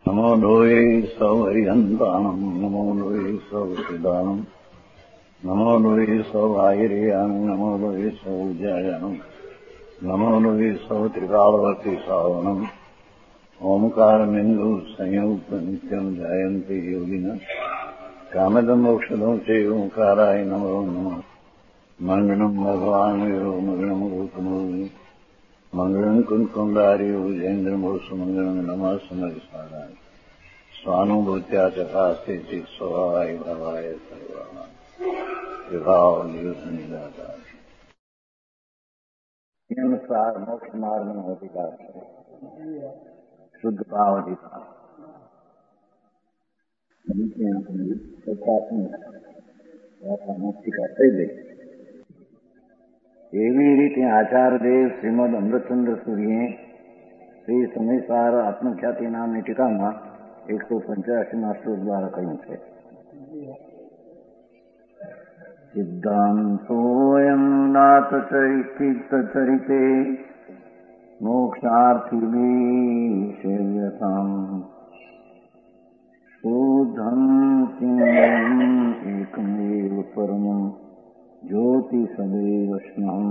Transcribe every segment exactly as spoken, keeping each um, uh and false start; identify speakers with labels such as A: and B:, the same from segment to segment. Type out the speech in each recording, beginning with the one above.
A: नमो लोये सौहरिहन्ताणम् नमो लोये सौहृदानम् नमो लोये सौभागिर्याम् नमो लोये सौजायानम् नमो लोये सौत्रिकालवर्ति सावनम् ओंकारमिन्दु संयुक्त नित्यम् जायन्ति योगिनः कामदम् मोक्षदम् च ओंकाराय नमो नमः मङ्गलम् भगवान् वीरो मङ्गलम् गौतमो मंगलम कुंकुंडारी उजेन्द्रमोसु मंगलम नमः समरिसाराय स्वानुभूत्या चकास्ते चित स्वभावाय भवाय सर्वा विभाव निदाता अनुसार मोक्ष मार्ग में अधिकार है शुद्ध भाव अधिकार मुक्ति का सही એવી રીતે આચાર્યદેવ શ્રીમદ અમૃતચંદ્ર સૂરીએ શ્રી સમયસાર આત્મખ્યાતિ નામની ટીકામાં એકસો પંચ્યાસીમાં શ્લોક દ્વારા કહ્યું છે સિદ્ધાંતોયમ નાથ ચરિતે મોક્ષાર્થિભિ સેવ્યતામ શુદ્ધમ ચિન્મયમ એકમેવ પરમં ज्योति सदैव स्नम्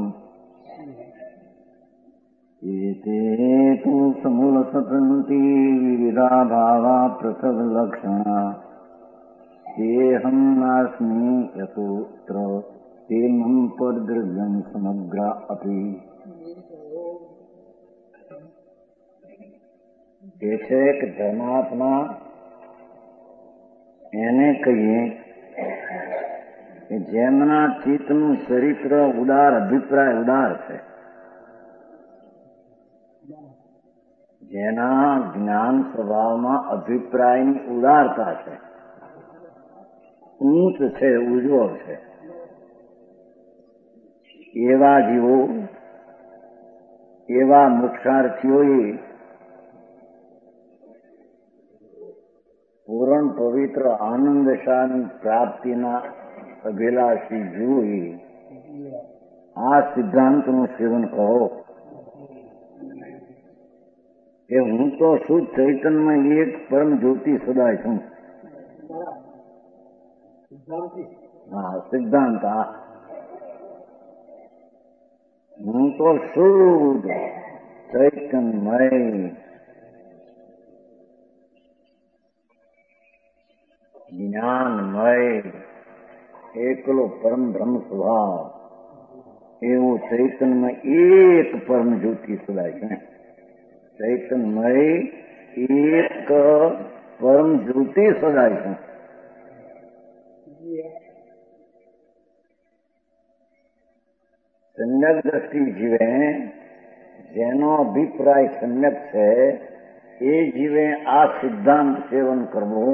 A: एते तु समूलसतन्ति विविधा भावा पृथग्लक्षणा तेऽहं नास्मि यतोऽत्र तेमं पद्द्रव्यं समग्र अपि जैसे एक धर्मात्मा એને કહીએ જેમના ચિત્તનું ચરિત્ર ઉદાર અભિપ્રાય ઉદાર છે, જેના જ્ઞાન સ્વભાવમાં અભિપ્રાયની ઉદારતા છે, ઊંચ છે, ઉજ્જવળ છે, એવા જીવો એવા મોક્ષાર્થીઓએ પૂર્ણ પવિત્ર આનંદ શાની પ્રાપ્તિના અભિલાષી જોઈ આ સિદ્ધાંતનું સેવન કરો કે હું તો શુદ્ધ ચૈતન્યમાં એક પરમ જ્યોતિ સદાય છું. હા, સિદ્ધાંત આ હું તો શુદ્ધ ચૈતન્યમય જ્ઞાનમય એકલો પરમ બ્રહ્મ સ્વભાવ એવો ચૈતન્યમય એક પરમ જ્યોતિ સદાય છે. ચૈતન્યમય એક પરમ જ્યોતિ સદાય છે. સમ્યક દ્રષ્ટિ જીવે જેનો અભિપ્રાય સમ્યક છે એ જીવે આ સિદ્ધાંત સેવન કરવું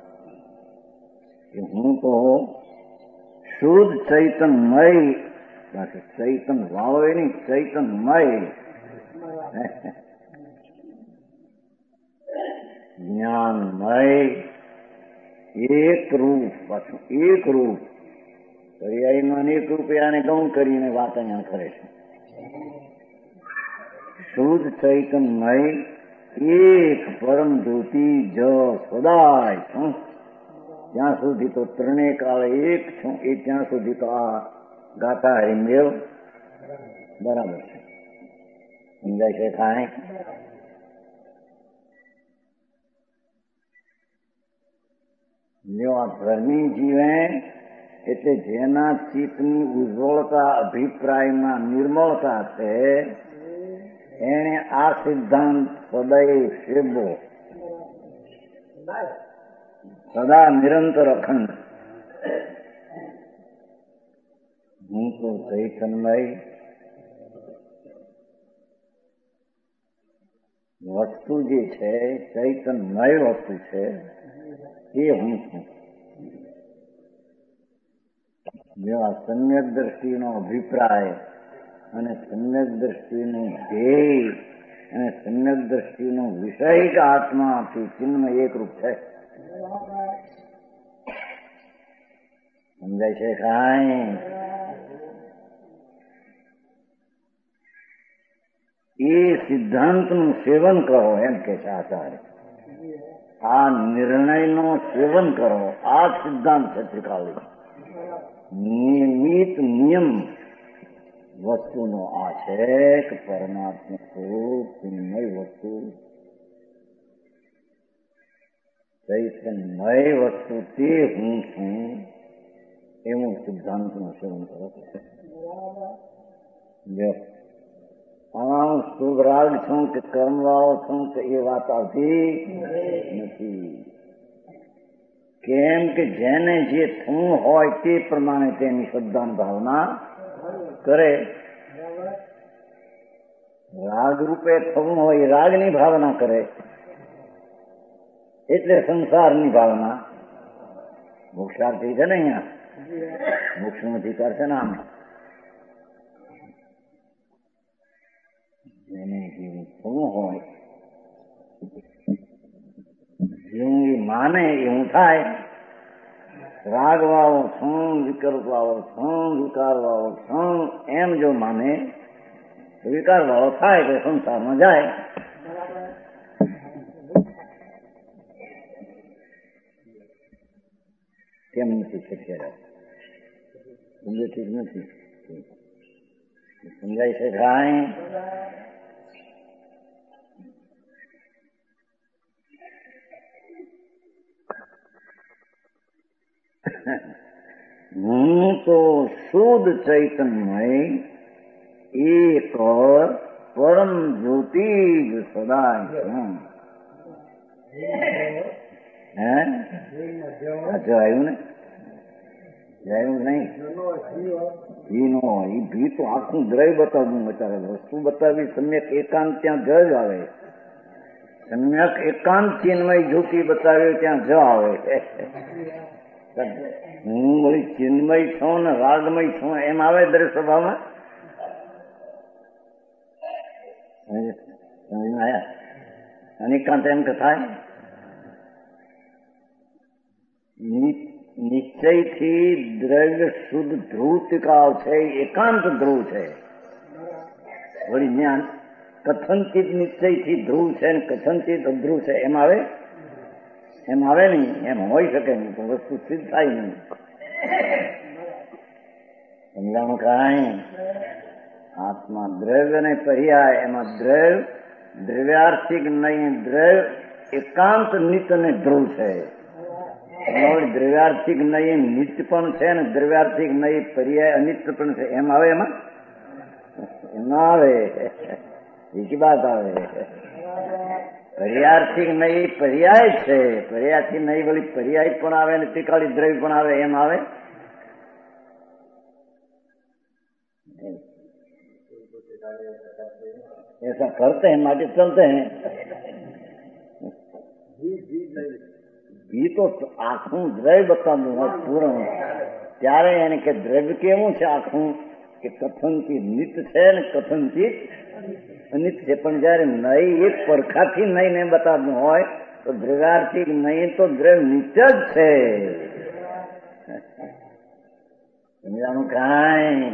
A: કે હું તો શુદ્ધ ચૈતન્યમય, ચૈતન વાળો નહીં, ચૈતન્યમય જ્ઞાનમય એક રૂપ, પાછું એક રૂપ પર્યાયમાં અનેક રૂપે આને ગૌણ કરીને વાત અહીંયા કરે છે. શુદ્ધ ચૈતન્યમય એક પરમ જ્યોતિ જ સદાય છું. ત્યાં સુધી તો ત્રણેય કાળે એક છું, એ ત્યાં સુધી તો આ ગાતા હરિમેવ બરાબર છે. સમજાય છે કાંઈ? જો આ ધર્મી જીવે એટલે જેના ચિત્તની ઉજ્જવળતા અભિપ્રાયમાં નિર્મળતા છે એને આ સિદ્ધાંત સદૈવ સેવવો, સદા નિરંતર અખંડ. હું તો ચૈતન્યમય વસ્તુ જે છે, ચૈતન્યમય વસ્તુ છે એ હું છું. જો આ સમ્યક દ્રષ્ટિનો અભિપ્રાય અને સમ્યક દ્રષ્ટિનું ધ્યેય અને સમ્યક દ્રષ્ટિનો વિષય કે આત્માથી ચિન્મય એક રૂપ છે. સમજાય છે કાંઈ? એ સિદ્ધાંતનું સેવન કરો એમ કે છે આચાર્ય. આ નિર્ણયનો સેવન કરો. આ સિદ્ધાંત છે ત્રિકાળી. નિયમિત નિયમ વસ્તુનો આ છે કે પરમાત્મા સ્વરૂપ ચિન્મય વસ્તુ, ચૈતન્યમય વસ્તુ તે હું છું એવું સિદ્ધાંતનું સેવન કરો. આમ શુભ રાગ છું કે કર્મવાળો છું કે એ વાત આવતી નથી. કેમ કે જેને જે થવું હોય તે પ્રમાણે તેની શ્રદ્ધા ભાવના કરે. રાગ રૂપે થવું હોય રાગની ભાવના કરે એટલે સંસારની ભાવના. મોક્ષાર્થી છે ને અહીંયા, મોક્ષનો અધિકાર છે ને. આમ જેને જેવું થવું હોય જેવું એ માને એવું થાય. રાગ વાળો છું, વિકલ્પ વાળો છું, વિકાર વાળો છું એમ જો માને તો વિકાર વાળો થાય તો સંસારમાં જાય. કેમ નથી શક્ય? સમજો ઠીક નથી? સમજાય છે કાંઈ? હું તો શુદ્ધ ચૈતન્ય એક પરમ જ્યોતિ જ સદા છું. હે જો આવ્યું ને? આવ્યું નહીં? ભી નો એ ભી તો આખું દ્રવ્ય બતાવવું. અત્યારે વસ્તુ બતાવી સમ્યક એકાંત ત્યાં જ જ આવે. સમ્યક એકાંત ચિન્મય જ્યોતિ બતાવ્યું ત્યાં જ આવે. હું વળી ચિન્મય છું ને રાગમય છું એમ આવે દરેક સભામાં. આયા અનેકાંત એમ કે થાય. નિશ્ચયથી દ્રવ્ય શુદ્ધ ધ્રુવ ટીકાવ છે, એકાંત ધ્રુવ છે. વળી જ્ઞાન કથનચિત નિશ્ચયથી ધ્રુવ છે ને કથનચિત અધ્રુવ છે એમ આવે? એમ આવે નહીં. એમ હોય શકે નહીં તો વસ્તુ સિદ્ધ થાય નહીં. સમજાણું કાંઈ? આત્મા દ્રવ્ય ને પર્યાય. એમાં દ્રવ્ય દ્રવ્યાર્થિક નહીં, દ્રવ્ય એકાંત નિત્ય ને ધ્રુવ છે. દ્રવ્યાર્થિક નહીં નિત્ય પણ છે ને દ્રવ્યાર્થિક નહીં પર્યાય અનિત્ય પણ છે. એમ આવે? એમાં એમ ના આવે. બીજી વાત આવે. પર્યાર્થિક નહીં પર્યાય છે. પર્યાયથી નહીં વળી પર્યાય પણ આવે ને ટીકાળી દ્રવ્ય પણ આવે. એમ આવે? ऐसा करते हैं માટે चलते हैं. એ તો આખું દ્રવ્ય બતાવવું હોય પૂરણ ત્યારે એને કે દ્રવ્ય કેવું છે આખું કે કથનથી નિત છે ને કથનથી અનિત છે. પણ જયારે નહીં એક પરખાથી નહીં ને બતાવવું હોય તો દ્રવ્યાર્થિક નહીં તો દ્રવ્ય નિત્ય જ છે. સમજાણું કાંઈ?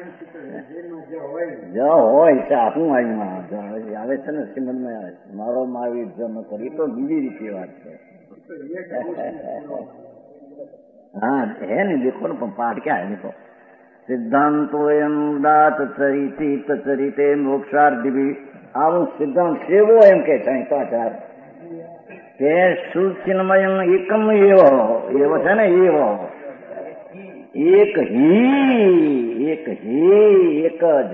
A: જો હોય છે આખું આવ્યું આવે છે ને શ્રીમદમાં આવે છે. મારો મહાવીર જન્મ કરી તો બીજી રીતે વાત છે. હા હે ને દેખો ને પણ પાઠ ક્યાં હે? દેખો સિદ્ધાંતો એમ દાત ચરિતી ચરિતે મોક્ષાર્થી. આવું સિદ્ધાંત સેવો એમ કે છે પાછળ કે સુચિન્મય એકમ એવો એવો છે ને એવો એક હી એક હી એક જ.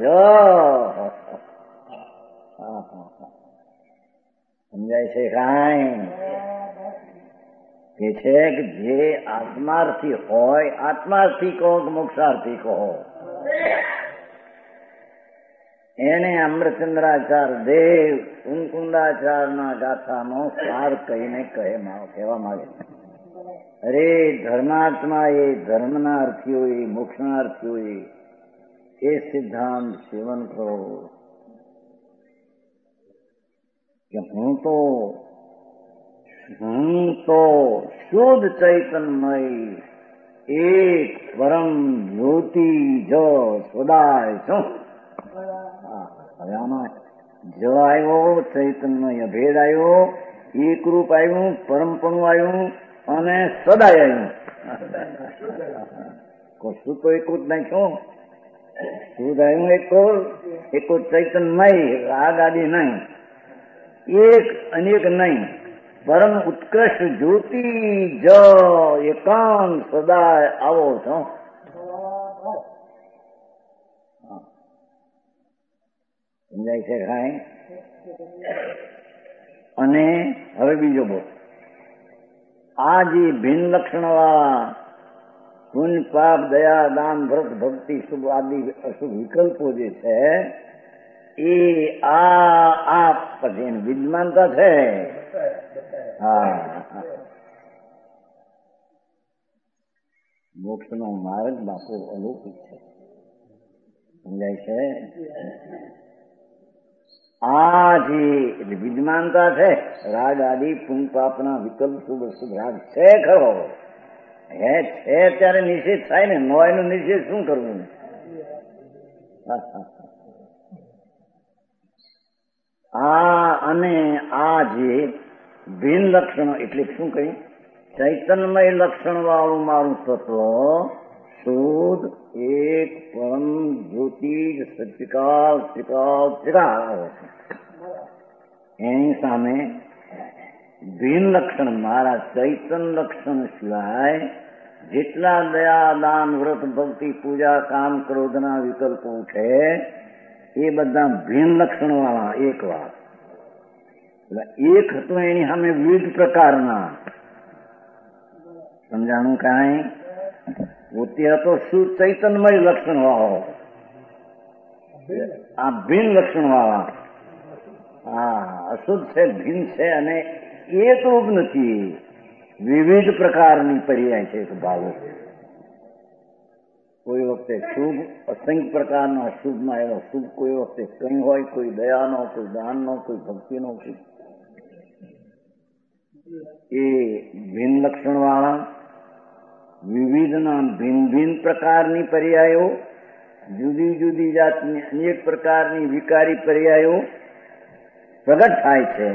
A: સમજાય છે કાંઈ? કે છે કે જે આત્માર્થી હોય, આત્માર્થી કહો કે મોક્ષાર્થી કહો, એને અમૃતચંદ્રાચાર્ય દેવ કુંકુંદાચાર્યના ગાથાનો સાર કહીને કહે કહેવા માંગે. અરે ધર્માત્મા એ ધર્મના અર્થીઓ એ મોક્ષના અર્થીઓ એ સિદ્ધાંત સેવન કરો કે હું તો હું તો શુદ્ધ ચૈતન્ય એક પરમ જ્યોતિ જ સદાય છું. હવે આમાં જ આવ્યો, ચૈતન્ય ભેદ આવ્યો, એકરૂપ આવ્યું, પરમપણું આવ્યું અને સદાય આવ્યું. કશું તો એકું જ નહીં. શું શુદ્ધ આવ્યું? એકું એકું ચૈતન્યમય, રાગ આદિ નહીં, એક અનેક નહીં, પરમ ઉત્કૃષ્ટ જ્યોતિ જ એકાંત સદાય આવો છો. સમજાય છે કાંઈ? અને હવે બીજો બોલ. આ જે ભિન્ન લક્ષણ વાળા પુણ્ય પાપ દયા દાન વ્રત ભક્તિ શુભ આદિ અશુભ વિકલ્પો જે છે એ આ આ પછી વિદ્યમાનતા છે. હા, મોક્ષ નો માર્ગ બાપુ અલૌકિક છે. સમજાય છે? આ જે વિદ્યમાનતા છે, રાગ આદિ પુણ્ય પાપના વિકલ્પ શુભ અશુભ રાગ છે ખરો, હે છે ત્યારે નિષેધ થાય ને. નો એનો નિષેધ શું કરવું? આ અને આ જે ભિન્ન લક્ષણો એટલે શું કહ્યું? ચૈતન્યમય લક્ષણ વાળું મારું તત્વ શુદ્ધ એક પરમ જ્યોતિ સત્યકાલ ત્રિકાલ ત્રિકાલ આવે છે. એની સામે ભિન્ન લક્ષણ મારા ચૈતન્ય લક્ષણ સિવાય જેટલા દયા દાન વ્રત ભક્તિ પૂજા કામ ક્રોધના વિકલ્પો છે એ બધા ભિન્ન લક્ષણ વાળા એક વાત. એક હતું એની સામે વિવિધ પ્રકારના. સમજાણું કાંઈ? પોતે હતો શુદ્ધ ચૈતન્યમય લક્ષણ વાળો, આ ભિન્ન લક્ષણ વાળા. હા, અશુદ્ધ છે, ભિન્ન છે અને એકરૂપ નથી, વિવિધ પ્રકારની પર્યાય છે ભાવો. કોઈ વખતે શુભ અસંખ્ય પ્રકારના અશુભમાં એવો શુભ, કોઈ વખતે કંઈ હોય, કોઈ દયાનો, કોઈ દાનનો, કોઈ ભક્તિનો. એ ભિન્ન લક્ષણ વાળા વિવિધના ભિન્ન ભિન્ન પ્રકારની પર્યાયો, જુદી જુદી જાતની અનેક પ્રકારની વિકારી પર્યાયો પ્રગટ થાય છે.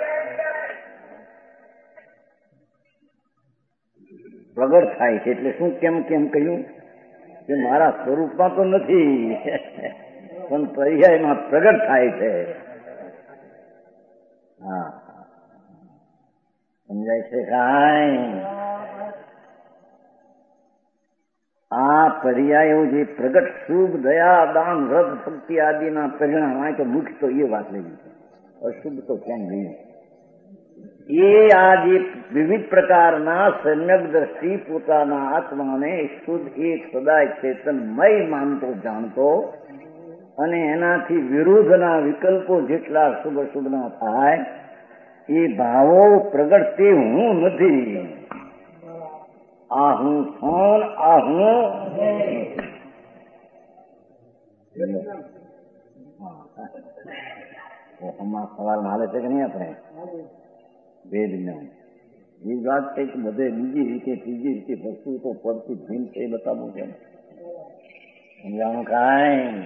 A: પ્રગટ થાય છે એટલે શું? કેમ કેમ કહ્યું કે મારા સ્વરૂપમાં તો નથી પણ પર્યાયમાં પ્રગટ થાય છે. હા, સમજાય છે કાંઈ? આ પર્યાયો જે પ્રગટ શુભ દયા દાન વ્રત ભક્તિ આદિના પરિણામ હોય તો મુખ્ય તો એ વાત લઈ છે, અશુભ તો ક્યાંય નહીં. એ આ જે વિવિધ પ્રકારના સમ્યક દ્રષ્ટિ પોતાના આત્માને શુદ્ધ એક સદાય ચેતનમય માનતો જાણતો અને એનાથી વિરુદ્ધના વિકલ્પો જેટલા શુભ અશુભના થાય એ ભાવો પ્રગટ તે હું નથી. આ હું છું, આ હું સવાલ હાલે છે કે નહીં? આપણે વેદ જ્ઞાન એ વાત છે કે બધે બીજી રીતે ત્રીજી રીતે વસ્તુ તો પડતી ભીન છે એ બતાવવું છે. સમજાણું કાંઈ?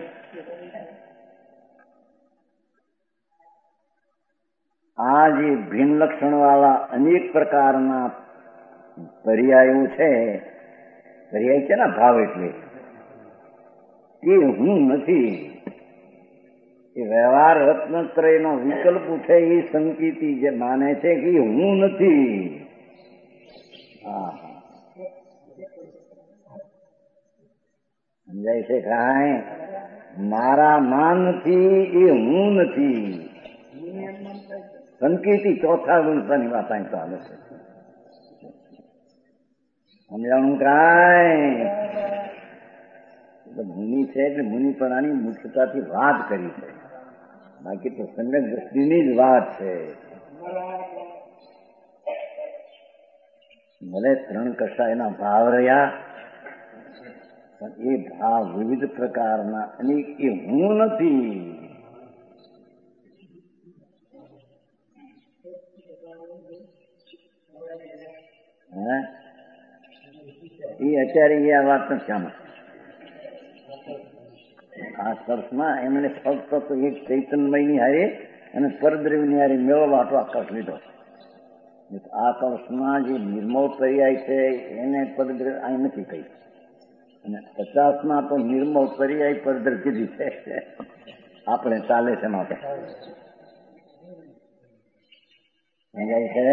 A: આ જે ભિન્ન લક્ષણ વાળા અનેક પ્રકારના પર્યાયો છે, પર્યાય છે ને ભાવ, એટલે એ હું નથી. એ વ્યવહાર રત્નત્રયનો વિકલ્પ છે એ સંકેતી જે માને છે કે હું નથી. હા, સમજાય છે કાંઈ? મારા માં નથી, એ હું નથી. સંકેતી ચોથા ગુણની વાત અહીં ચાલે છે. સમજાણું કાંઈ? મુનિ છે એટલે મુનિપણાની મુખ્યતાથી વાત કરી છે, બાકી તો સમ્યક દ્રષ્ટિની જ વાત છે. ભલે ત્રણ કશા એના ભાવ રહ્યા પણ એ ભાવ વિવિધ પ્રકારના અને એ હું નથી. એ અત્યારે એ આ વાત નથી આમાં. આ સર્સમાં એમને ફક્ત તો એક ચૈતન્યમયની હારે અને પરદ્રવ્યની હારે મેળવવા આટલો આકર્ષ લીધો. આ કળશમાં જે નિર્મળ પર્યાય છે એને પદગ્રહ અહીં નથી કહી, અને પચાસમાં તો નિર્મળ પર્યાય પદગ્રહ કીધી છે. આપણે ચાલે છે માટે સમજાય છે.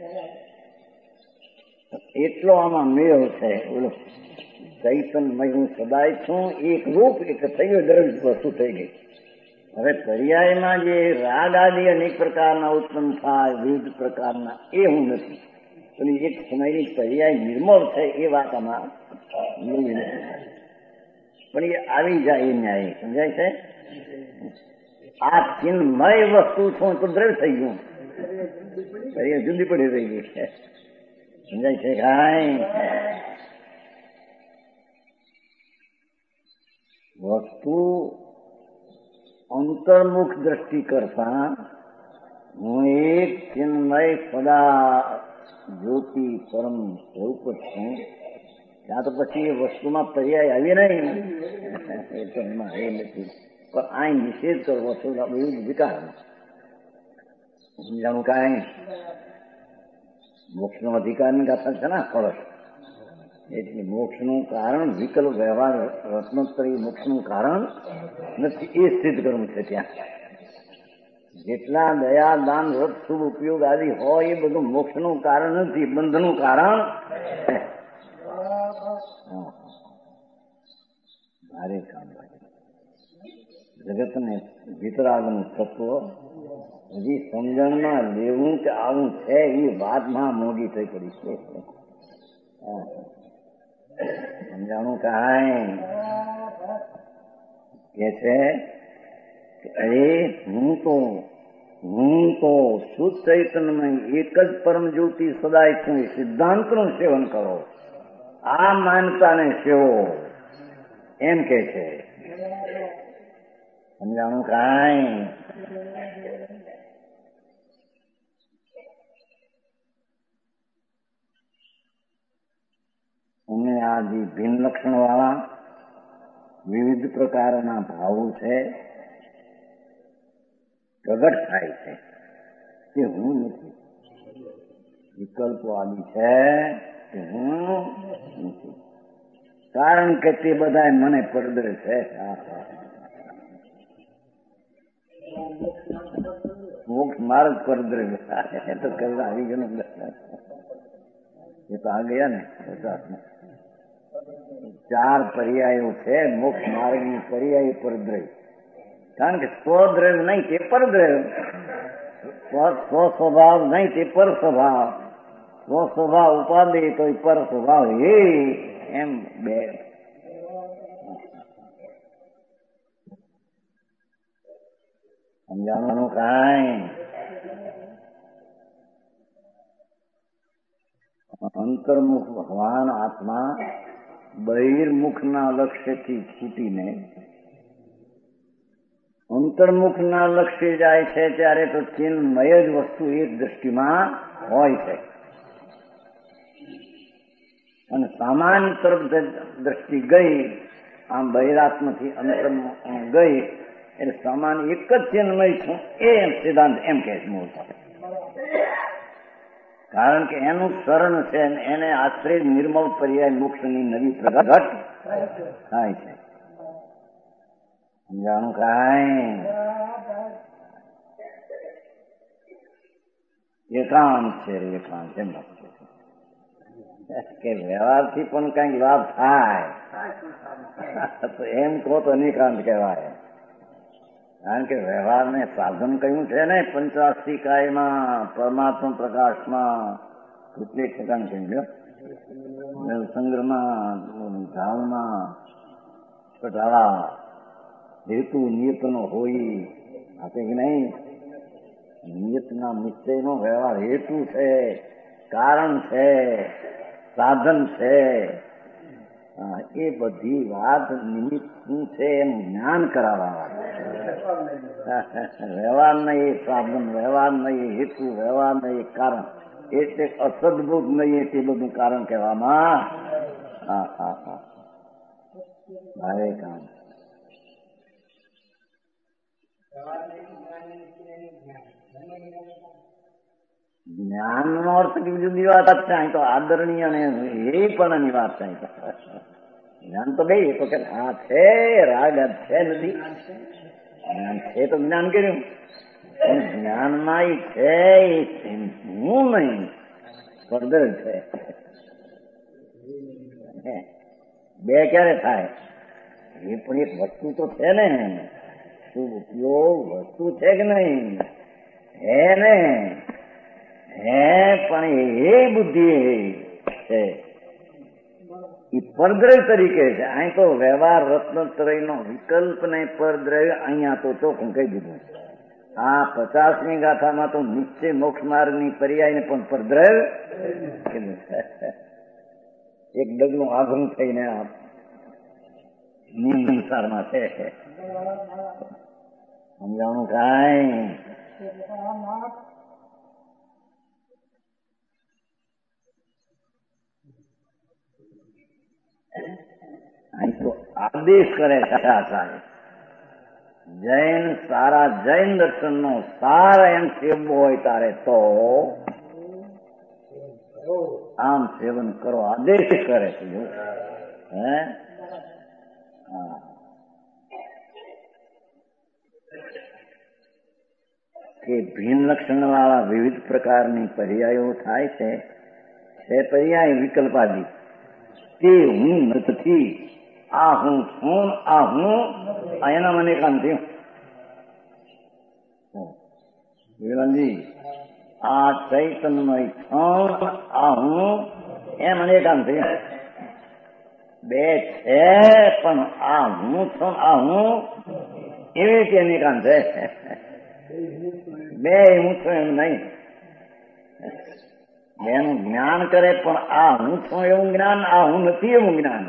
A: એટલો આમાં મેળ છે. બોલો, ચૈતન્યમય હું સદાય છું, એક રૂપ એક થયો દ્રવ્ય વસ્તુ થઈ ગઈ. હવે પર્યાયમાં જે રાગ આદિ અનેક પ્રકારના ઉત્પન્ન થાય, વિવિધ પ્રકારના, એ હું નથી. પેલી એક સમયની પર્યાય નિર્મળ છે એ વાત આમાં નથી, પણ એ આવી જાય એ ન્યાય. સમજાય છે. આ ચિન્મય વસ્તુ છું તો દ્રવ્ય થઈ ગયું, પર્યાય જુદી પડી રહી ગઈ છે. સમજાય છે. કાંઈ વસ્તુ અંતર્મુખ દ્રષ્ટિ કરતા હું એક ચિન્મય સદા જ્યોતિ પરમ સ્વરૂપ જ છું. ત્યાં તો પછી એ વસ્તુમાં પર્યાય આવી નહીં, એ તો એમાં એ નથી. પણ આ નિષેધ કરવો છો વિવિધ વિકાર. સમજાણું. કાંઈ મોક્ષનો અધિકારની ગાથા છે ને કળશ, એટલે મોક્ષનું કારણ વિકલ્પ વ્યવહાર રત્નોત્તરી મોક્ષનું કારણ નથી, એ સિદ્ધ કરવું છે. ત્યાં જેટલા દયા દાન વ્રત શુભ ઉપયોગ આદિ હોય એ બધું મોક્ષનું કારણ નથી, બંધનું કારણ. ભારે કામ જગતને વિતરાગનું તત્વ હજી સમજણમાં લેવું કે આવું છે એ વાતમાં મોડી થઈ પડી છે. સમજાણું. કાંઈ કે છે કે અરે હું તો હું તો શુદ્ધ ચૈતન્યમાં એક જ પરમ જ્યોતિ સદાય છું, એ સિદ્ધાંતનું સેવન કરો, આ માનતાને સેવો, એમ કે છે. સમજાણું. કાંઈ અને આ જે ભિન્ન લક્ષણ વાળા વિવિધ પ્રકારના ભાવો છે પ્રગટ થાય છે, તે હું નથી. વિકલ્પો આદિ છે તે હું નથી, કારણ કે તે બધા મને પડદરે છે. મોક્ષ માર્ગ પડદરે એ તો કરવા આવી ગયો. એ તો આ ગયા ને. ચાર પર્યાયો છે મોક્ષ માર્ગની પર્યાય પરદ્રવ્ય, કારણ કે સ્વદ્રવ્ય નહીં તે પરદ્રવ્ય, સ્વ સ્વભાવ નહીં તે પર સ્વભાવ, સ્વ સ્વભાવ ઉપાદે તો પર સ્વભાવ હે, એમ બે. સમજાવવાનું. કાંઈ અંતર્મુખ ભગવાન આત્મા બહિર્મુખના લક્ષ્યથી છૂટીને અંતર્મુખના લક્ષ્ય જાય છે ત્યારે તો ચિન્મય જ વસ્તુ એક દ્રષ્ટિમાં હોય છે, અને સામાન્ય તરફ દ્રષ્ટિ ગઈ, આમ બહિરાત્માથી અંતર ગઈ એટલે સામાન્ય એક જ ચિન્મય છું એ સિદ્ધાંત એમ કહે છે મૂળ. કારણ કે એનું શરણ છે, એને આશ્રય નિર્મળ પર્યાય મોક્ષની નવી પ્રગટ થાય છે. સમજાણું. કાંઈ એકાંત છે. એકાંત એમ કે વ્યવહારથી પણ કઈક લાભ થાય તો એમ કહો તો નિકાંત કહેવાય. કારણ કે વ્યવહારને સાધન કહ્યું છે ને પંચાશી કાયમાં પરમાત્મા પ્રકાશમાં કેટલીક ઠેકાણ કહ્યું, સંગ્રહમાં ધામમાં કટાળા હેતુ નિયતનો હોય. આપે કે નહીં, નિયતના નિશ્ચયનો વ્યવહાર હેતુ છે, કારણ છે, સાધન છે. એ બધી વાત નિમિત્ત શું છે એમ જ્ઞાન કરાવવા. વ્યવહાર નહીં એ સાધન, વ્યવહાર નહીં એ હેતુ, વ્યવહાર નહીં એ કારણ, એટલે અસદભૂત નહીં તે બધું કારણ કહેવામાં. હા હા હા ભારે કામ. જ્ઞાનનો અર્થ જુદી વાત છે. અહીં તો આદરણીય અને એ પણ ની વાત છે. જ્ઞાન તો બે તો કે હા છે, રાગ છે નથી. જ્ઞાન છે તો જ્ઞાન કર્યું, પણ જ્ઞાનમાં એ છે હું નહીં, પડદર છે. બે ક્યારે થાય? એ પણ એક વસ્તુ તો છે ને, શું ઉપયોગ વસ્તુ છે કે નહીં? હે ને, હે પણ એ બુદ્ધિ છે, એ પરદ્રવ્ય તરીકે છે. અહીં તો વ્યવહાર રત્નત્રયનો વિકલ્પ ને પરદ્રવ્ય અહીંયા તો ચોખ્ખું કહી દીધું. આ પચાસમી ગાથામાં તો નિશ્ચય મોક્ષ માર્ગની પર્યાય ને પણ પરદ્રવ્ય એક ડગલું આઘરું થઈને આ નિસારમાં છે. સમજાણું કાંઈ? અહીં તો આદેશ કરે છે આચાર્ય. જૈન સારા જૈન દર્શન નો સાર એમ સેવવો હોય તારે તો આમ સેવન કરો, આદેશ કરે છે. હે કે ભિન્ન લક્ષણ વાળા વિવિધ પ્રકારની પર્યાયો થાય છે. છે પર્યાય વિકલ્પાદી. તે હું નથી, આ હું છું, આ હું એના મને કામ થયું. વિરલજી આ ચૈતન્યમય છું, આ હું એમ મને કામ થયું. બે છે પણ આ હું છું, આ હું એવી રીતે એની કામ છે. બે હું છું એમ નહીં. બેનું જ્ઞાન કરે પણ આ હું છું એવું જ્ઞાન, આ હું નથી એવું જ્ઞાન.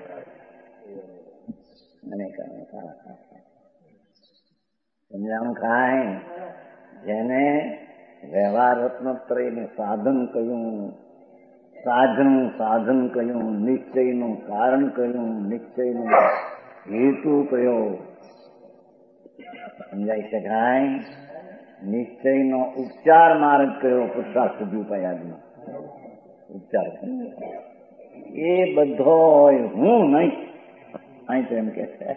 A: સમજાણું કાંઈ? જેને વ્યવહાર રત્નત્રયને સાધન કહ્યું, સાધન સાધન કહ્યું, નિશ્ચયનું કારણ કહ્યું, નિશ્ચયનો હેતુ કયો, સમજાઈ શકાય? નિશ્ચયનો ઉપચાર માર્ગ કયો, પુરુષાર્થ સુધી ઉપાયાદનો ઉપચાર એ બધો હું નહીં. અહીં તો એમ કે છે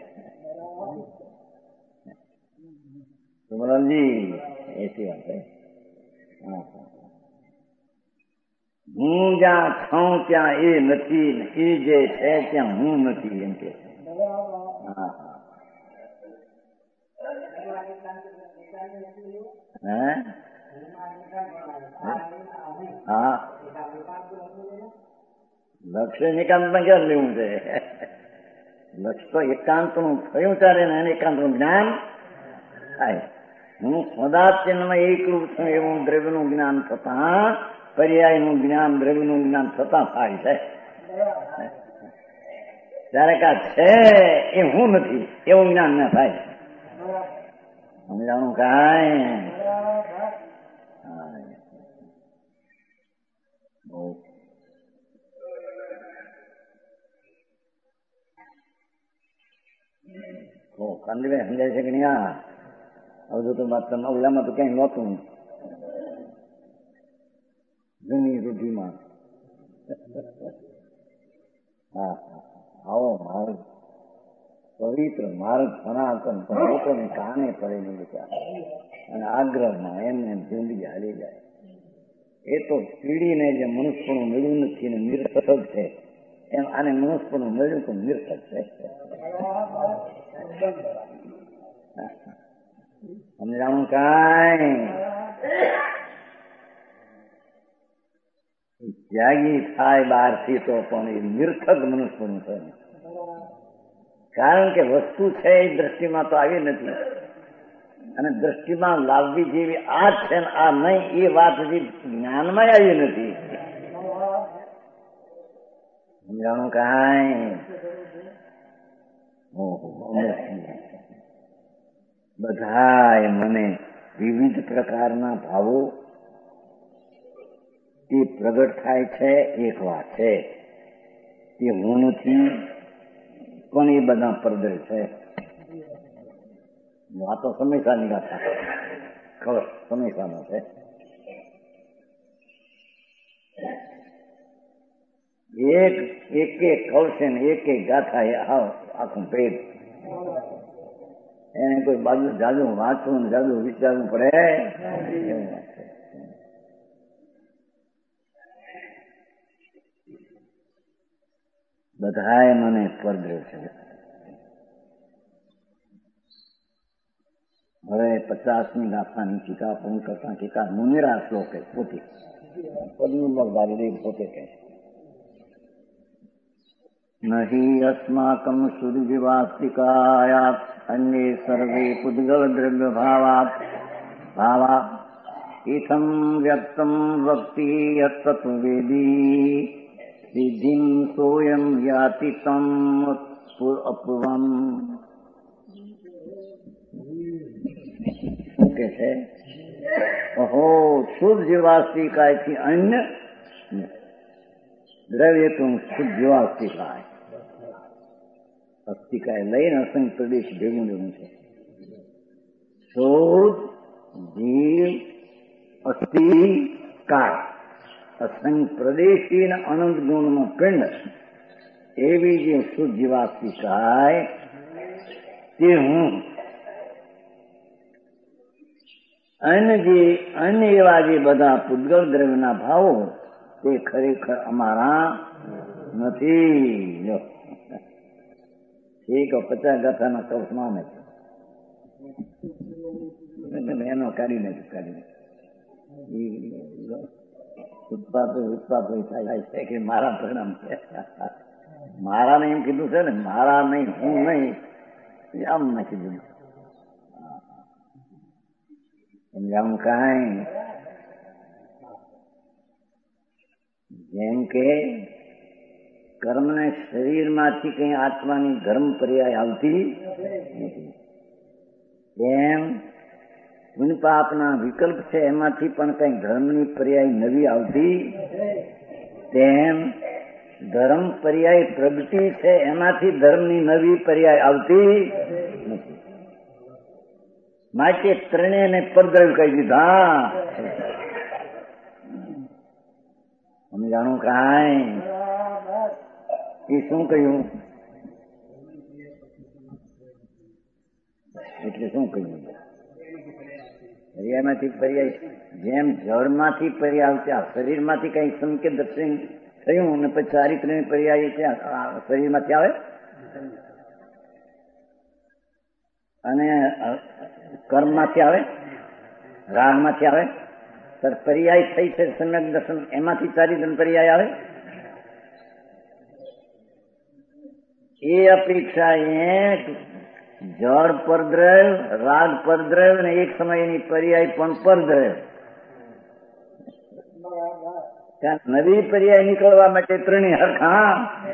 A: સુમરનજી એસી વાત છે. હું જ્યાં છું ત્યાં એ નથી, એ જે છે ત્યાં હું નથી એમ કે. હા હા લક્ષ્ય નિકાંતમાં ક્યાં લેવું છે? લક્ષ્ય તો એકાંત નું થયું ત્યારે ને એને એકાંત નું જ્ઞાન થાય. હું સદાચિન્હમાં એકરૂપ છું એવું દ્રવ્યનું જ્ઞાન થતા, પર્યાયનું જ્ઞાન દ્રવ્યનું જ્ઞાન થતા થાય છે. ત્યારે કા છે એ હું નથી એવું જ્ઞાન ના થાય. સમજાણું કાંઈ? કાંદીભાઈ સમજાય છે કે નહીં? હા હવે તો વાત ઓલામાં તો ક્યાંય નહોતું, જૂની રૂઢીમાં. હા આવો માર્ગ પવિત્ર માર્ગ સનાતન પણ લોકોને કાને પડેલી વિચાર અને આગ્રહમાં એમને જિંદગી હાલી જાય. એ તો પીડીને જે મનુષ્યપણું મળ્યું નથી ને નિરર્થક છે, એમ આને મનુષ્યપણું મળ્યું તો નિરર્થક છે. સમજાણું કાંઈ? ત્યાગી થાય બહારથી તો પણ એ નિરર્થક મનુષ્યપણું છે. કારણ કે વસ્તુ છે એ દ્રષ્ટિમાં તો આવી નથી, અને દ્રષ્ટિમાં લાવવી જેવી આ છે ને આ નહીં એ વાત હજી જ્ઞાનમાં આવી નથી. સમજાણું કાંઈ? બધાય મને વિવિધ પ્રકારના ભાવો તે પ્રગટ થાય છે. એક વાત છે તે હું નથી, પણ એ બધા પરદર છે. વાતો સમયસાની ગાથા ખબર સમયસાનો છે. એક એક એક કવશે ને એક એક ગાથા એ આખું ભેદ. એને કોઈ બાજુ જાજુ વાંચવું ને જાજુ વિચારવું પડે એવું વાત છે. બધાએ મને પરદ્રવ છે. હવે પચાસમી ગાથાની ટીકા પૂર્ણ કરતા ટીકા મુનિરા શ્લોક પોતે પદ્મભારી પોતે કહે નહી અસ્માકમ સુરજીવાસ્તિકાયાત અન્ય સર્વે પુદ્ગલ દ્રવ્ય ભાવાત ભાવા ઇથમ વ્યક્તમ વક્તિ યત્તત્વેદી સિદ્ધિમ સોયમ યાતિ તમ અપૂર્વમ. શું કે છે? ઓહો, શુદ્ધ જીવાસ્તિકાયથી અન્ય દ્રવ્ય તો શુદ્ધ જીવાસ્તિકાય અસ્તિકાય લઈને અસંગ પ્રદેશ ભેગું લેવું છે. શુદ્ધ જીવ અસ્તિકાય અસંગ પ્રદેશી અને અનંત ગુણનો પિંડ એવી જે શુદ્ધ જીવાસ્તિકાય તે હું અન્ય જે અન્ય એવા જે બધા પૂતગલ દ્રવ્યના ભાવો તે ખરેખર અમારા નથી. એક પચાસ ગાથાના કૌશમાં નથી એનો કાઢી નાખ્યું કાઢી નાખ્યું ઉત્પાદ ઉત્પાદ થાય છે કે મારા પરિણામ છે. મારા ને એમ કીધું છે ને, મારા નહીં હું નહીં આમ નાખી દીધું. સમજાવું કાંઈ? જેમ કે કર્મને શરીરમાંથી કઈ આત્માની ધર્મ પર્યાય આવતી નથી, તેમ પુણ્ય પાપના વિકલ્પ છે એમાંથી પણ કઈ ધર્મની પર્યાય નવી આવતી, તેમ ધર્મ પર્યાય પ્રગતિ છે એમાંથી ધર્મની નવી પર્યાય આવતી નથી. માટે ત્રણેયને પરદ્રવ્ય કહી દીધા. સમજાણું કાંઈ? એ શું કહ્યું? એટલે શું કહ્યું? પર્યાયમાંથી પર્યાય જેમ જળમાંથી પર્યાય આવતા શરીરમાંથી કઈ સંકેત દર્શન થયું અને પછી ચારિત્રની પર્યાય ત્યાં શરીરમાંથી આવે અને કર્મમાંથી આવે, રાગમાંથી આવે, પર્યાય થઈ છે સમ્યક દર્શન એમાંથી ચારિત્ર પર્યાય આવે. એ અપેક્ષા એ જળ પરદ્રવ, રાગ પરદ્રવ અને એક સમયની પર્યાય પણ પરદ્રવ. ત્યાં નવી પર્યાય નીકળવા માટે ત્રણેય હરખા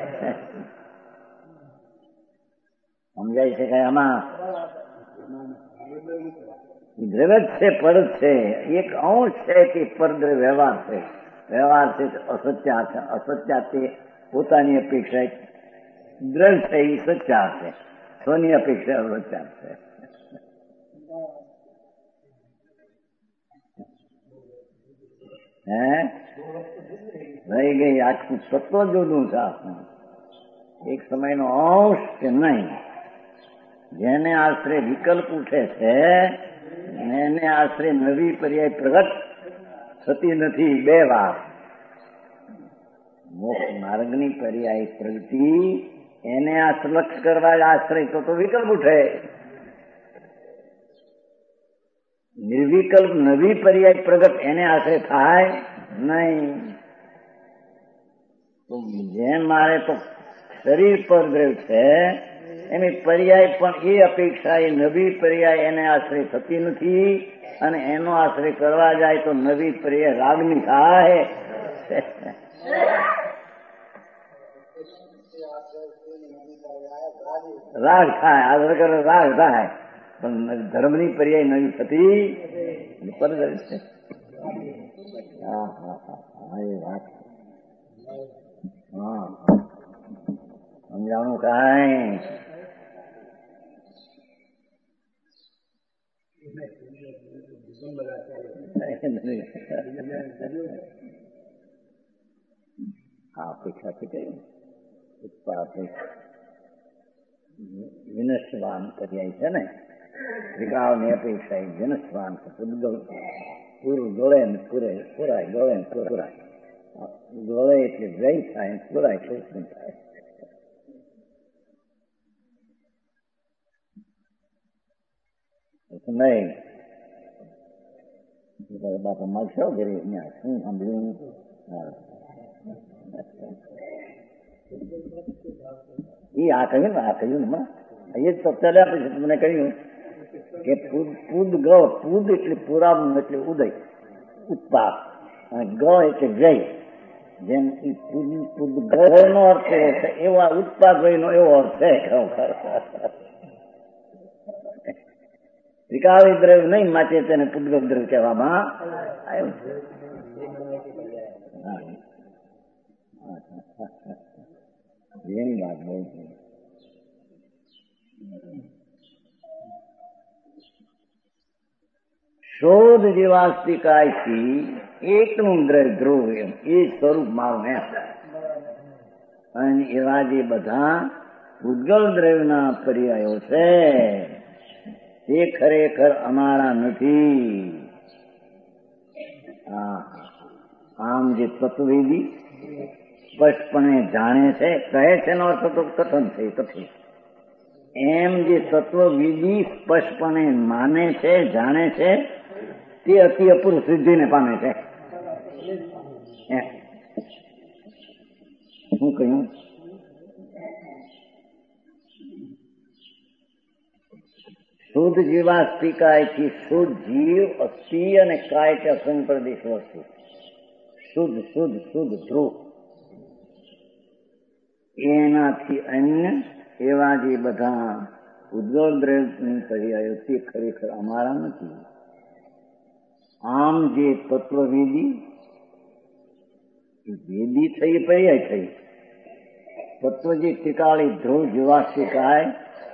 A: સમજાય છે કે આમાં દ્રવ્ય છે પડ છે એક અંશ છે કે પરદ્રવ વ્યવહાર છે. વ્યવહાર છે અસત્યા છે, અસત્યા તે પોતાની અપેક્ષા દ્રવ છે એ સચ્ચાર છે, સ્વની અપેક્ષા અસત્યાર છે. હે રહી ગઈ આખું સત્વ જોડું છે આખું એક સમયનો અંશ કે નહીં. જેને આશરે વિકલ્પ ઉઠે છે એને આશરે નવી પર્યાય પ્રગટ થતી નથી. બે વાર મોક્ષ માર્ગની પર્યાય પ્રગતિ એને આશ્રલક્ષ કરવા આશ્રય તો તો વિકલ્પ ઉઠે. નિર્વિકલ્પ નવી પર્યાય પ્રગટ એને આશ્રય થાય નહીં. તો જેમ મારે તો શરીર પર દ્રવ છે એની પર્યાય પણ એ અપેક્ષા એ નવી પર્યાય એને આશ્રય થતી નથી અને એનો આશ્રય કરવા જાય તો નવી પર્યાય રાગની થાય. રાગ થાય આ રાગ થાય પણ ધર્મની પર્યાય નવી થતી પરદ્રવ છે. હા હા હા એ વાત હા સમજાણું કાંઈ? આ અપેક્ષાથી કહ્યું ઉત્પાદ વિનશ્વાન પર્યાય છે ને, ત્રિકાળની અપેક્ષા એ વિનશ્વાન છે. પૂદગલ પૂરું ગળે ને પૂરે પુરાય, ગળે ને પુરાય. ગળે એટલે વ્યય થાય, પુરાય શોષણ થાય. નહીં બાપા માગશો ઘરે શું સાંભળ્યું? એ આ કહ્યું ને, આ કહ્યું ને એ જ તો ચાલ્યા પછી મને કહ્યું કે પૂદ ગ પૂદ એટલે પુરાવું એટલે ઉદય ઉત્પાદ, અને ગ એટલે વ્યય. જેમ પૂદ ગ નો અર્થ એવો છે એવા ઉત્પાદ વ્યય નો એવો અર્થ છે. ત્રિકાળી દ્રવ્ય નહીં માટે તેને પૂદગલ દ્રવ્ય કહેવામાં આવ્યું છે. એની વાત બહુ છે. શોધ જીવાસ્તિકાયથી એકનું દ્રવ્ય ધ્રુવ એમ એ સ્વરૂપ મારું એમ. અને એવા જે બધા પૂદગલ દ્રવ્યના પર્યાયો છે તે ખરેખર અમારા નથી. આમ જે તત્વવેદી સ્પષ્ટપણે જાણે છે, કહે છે એનો અર્થ તો કથન છે, કથિત. એમ જે તત્વવિધિ સ્પષ્ટપણે માને છે, જાણે છે, તે અતિ અપૂર્વ સિદ્ધિને પામે છે. શું કહ્યું? શુદ્ધ જીવાસ્તિકાયથી શુદ્ધ જીવ અસ્થિ અને કાય કે અસંગ પ્રદેશ વસ્તુ શુદ્ધ શુદ્ધ શુદ્ધ ધ્રુવ એનાથી અન્ય એવા જે બધા ઉદ્ગલ દ્રવ્ય પર્યાયો તે ખરેખર અમારા નથી. આમ જે તત્વવેદી વેદી થઈ પર્યાય થઈ, તત્વ જે ટીકાળી ધ્રુવ જીવાસ્તિકાય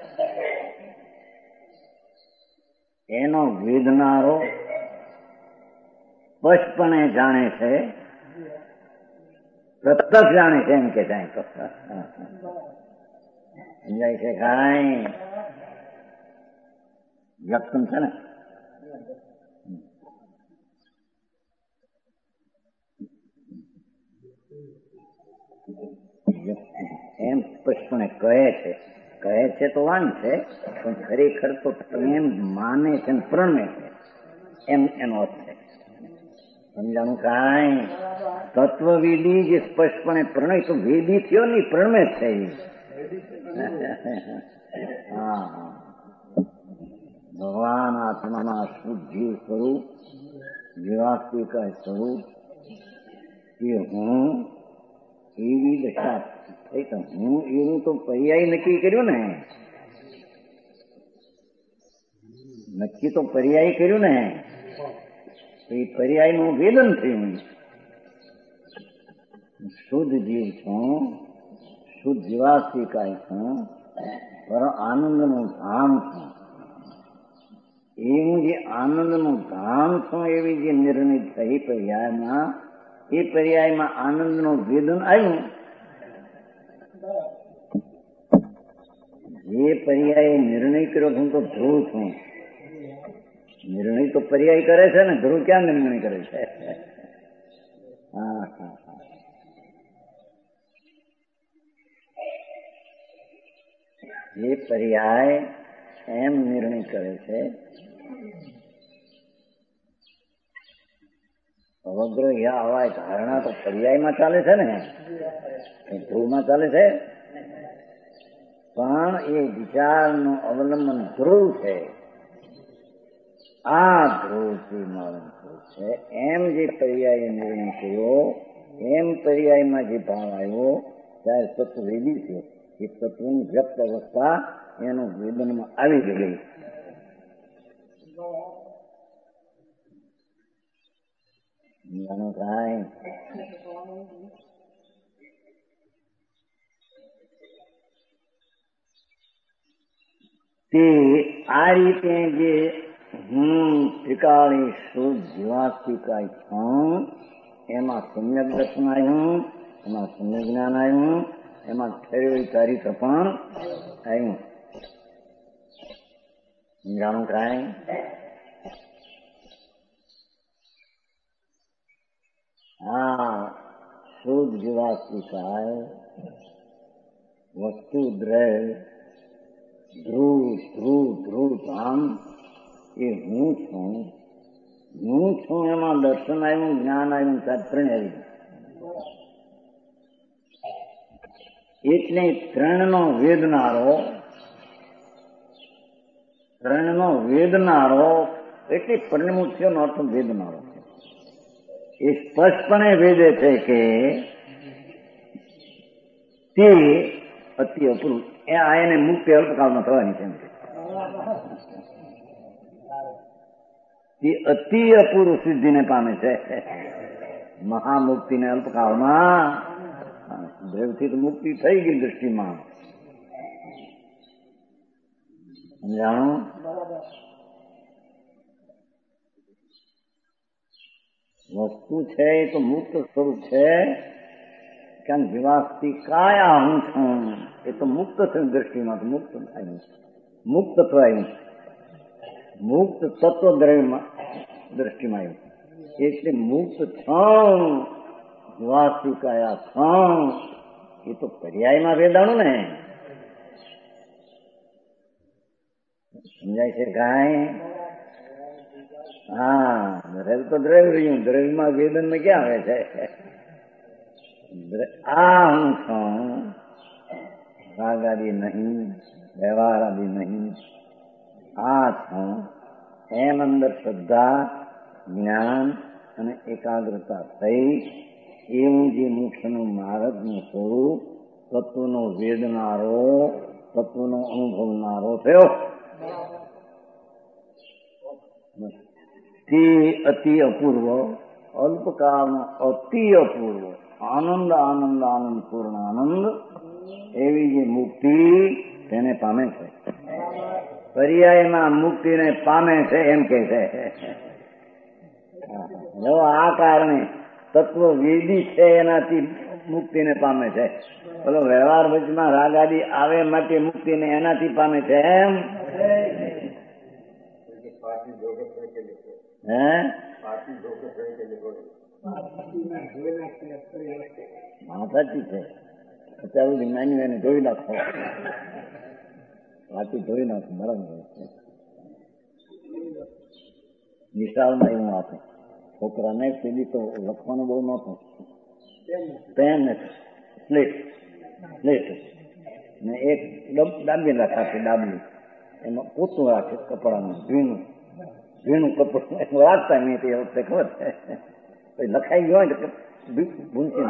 A: એનો વેદનારો સ્પષ્ટપણે જાણે છે, પ્રત્યક્ષ જાણે છે. એમ કે જાય તો સમજાય છે કાંઈ વ્યક્તમ છે ને. એમ સ્પષ્ટપણે કહે છે, કહે છે તો વાંગ છે, પણ ખરેખર તો એમ માને છે ને પ્રણમે છે, એમ એનો અર્થ છે. સમજાણું કાંઈ? તત્વવિધિ જે સ્પષ્ટપણે પ્રણય તો વેદી થયો નહીં, પ્રણમે જ છે. હા, ભગવાન આત્માના શુદ્ધ જીવ સ્વરૂપ જીવાસ્તિકાય સ્વરૂપ એ હું એવી દશા થઈ. તો હું એવું તો પર્યાય નક્કી કર્યું ને, નક્કી તો પર્યાય કર્યું ને, એ પર્યાય નું વેદન થયું. શુદ્ધ જીવ છું, શુદ્ધ જીવાસ્તિકાય છું, પર આનંદનું ધામ છું. એવું જે આનંદનું ધામ છું એવી જે નિર્ણય થઈ પર્યાયમાં, એ પર્યાયમાં આનંદનું વેદન આવ્યું. જે પર્યાય નિર્ણય કર્યો હું તો ધ્રુવ છું. નિર્ણય તો પર્યાય કરે છે ને, ધ્રુવ ક્યાં નિર્ણય કરે છે? હા હા હા. જે પર્યાય એમ નિર્ણય કરે છે, સમગ્ર યા હવાય ધારણા તો પર્યાયમાં ચાલે છે ને, ધ્રુવમાં ચાલે છે. પણ એ વિચારનું અવલંબન ધ્રુવ છે. આ ધ્રુવથી માલમ છે. એમ જે પર્યાય નિર્ણય કર્યો, એમ પર્યાયમાં જે ભાવ આવ્યો ત્યારે તત્વવેદી છે. એ તત્વની વ્યક્ત અવસ્થા એનું વેદનમાં આવી ગઈ. કાંઈ તે આ રીતે જે હું ત્રિકાળી શુદ્ધ જીવાસ્તિકાય છું એમાં સમ્યક દર્શન આવ્યું. એમાં શૂન્ય જ્ઞાન આવ્યું, એમાં ઠરેલી ચારિત્ર પણ આવ્યું. સમજાણું કાંઈ? હા, શુદ્ધ જીવાત્મિકાય વસ્તુ દ્રવ ધ્રુવ ધ્રુવ ધ્રુવ ધામ એ હું છું. હું છું એમાં દર્શન આવ્યું, જ્ઞાન આવ્યું, ત્રણ આવ્યું. એટલે ત્રણનો વેદનારો ત્રણનો વેદનારો એટલે પરિણમુખ્યનો અર્થ વેદનારો છે. એ સ્પષ્ટપણે વેદે છે કે તે અતિ અપૂર્વ એ આ એને મુક્તિ અલ્પકાળમાં થવાની છે. તે અતિ અપૂર્વ સિદ્ધિને પામે છે. મહામુક્તિને અલ્પકાળમાં દ્રવથી તો મુક્તિ થઈ ગઈ દૃષ્ટિમાં. સમજાણું? વસ્તુ છે એ તો મુક્ત સ્વરૂપ છે. કારણ જીવાસ્તી કાયા હું છું એ તો મુક્ત થયું દૃષ્ટિમાં, તો મુક્ત આવ્યું, મુક્ત આવ્યું, મુક્ત તત્વ દ્રવ્યમાં દૃષ્ટિમાં આવ્યું. એટલે મુક્ત છું, જીવાસ્તી કાયા છું એ તો પર્યાયમાં વેદાણું ને. સમજાય છે કાંઈ? હા, દ્રવ્ય તો દ્રવ્ય રહ્યું, દ્રવ્યમાં વેદનમાં ક્યાં આવે છે? આ હું છું, રાગ આદિ નહીં, વ્યવહાર આદિ નહીં, આ છું. એમ અંદર શ્રદ્ધા, જ્ઞાન અને એકાગ્રતા થઈ એવું જે મોક્ષનું માર્ગનું સ્વરૂપ તત્વનો વેદનારો, તત્વનો અનુભવનારો થયો તે અતિ અપૂર્વ, અલ્પકાળનો અતિ અપૂર્વ આનંદ આનંદ આનંદ પૂર્ણ આનંદ એવી જે મુક્તિ તેને પામે છે. પર્યાયમાં મુક્તિને પામે છે એમ કે છે. જો આ કારણે તત્વ વેદી છે એનાથી મુક્તિને પામે છે. બોલો વ્યવહાર વચમાં રાગ આદિ આવે માટે મુક્તિને એનાથી પામે છે એમ. હે હા સાચી છે. અત્યારે વિજ્ઞાની એને ધોઈ નાખો, વાંચી ધોઈ નાખો, બરાબર છે. નિશાળમાં એવું આપે છોકરાને પેલી તો લખવાનું બહુ નહોતું, પેન સ્લેટ સ્લેટ ને એક ડાબી રાખે, ડાબલી એમાં પોતું રાખે કપડાનું, ભીનું ભીનું કપડું રાખતા નહીં. તે વખતે ખબર છે લખાઈ ગયો હોય તો ભૂંચી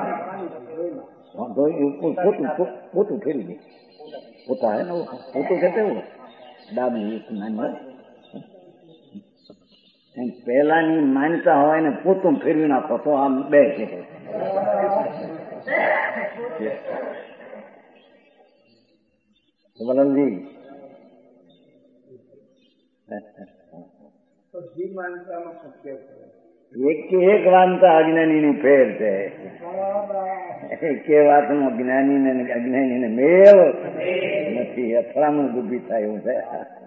A: પોતું પોતું ફેરી દે. પોતા હે ને પોતું છે તેવું ડાબલી નાની એમ પહેલાની માનતા હોય ને પોતું ફેરવી નાખો તો આમ બે છે. બલનજી એક એક વાંતા અજ્ઞાની ની ફેર છે. એક વાતમાં જ્ઞાની ને અજ્ઞાની ને મેળ નથી. અથડામણ ડૂબી થાય એવું છે.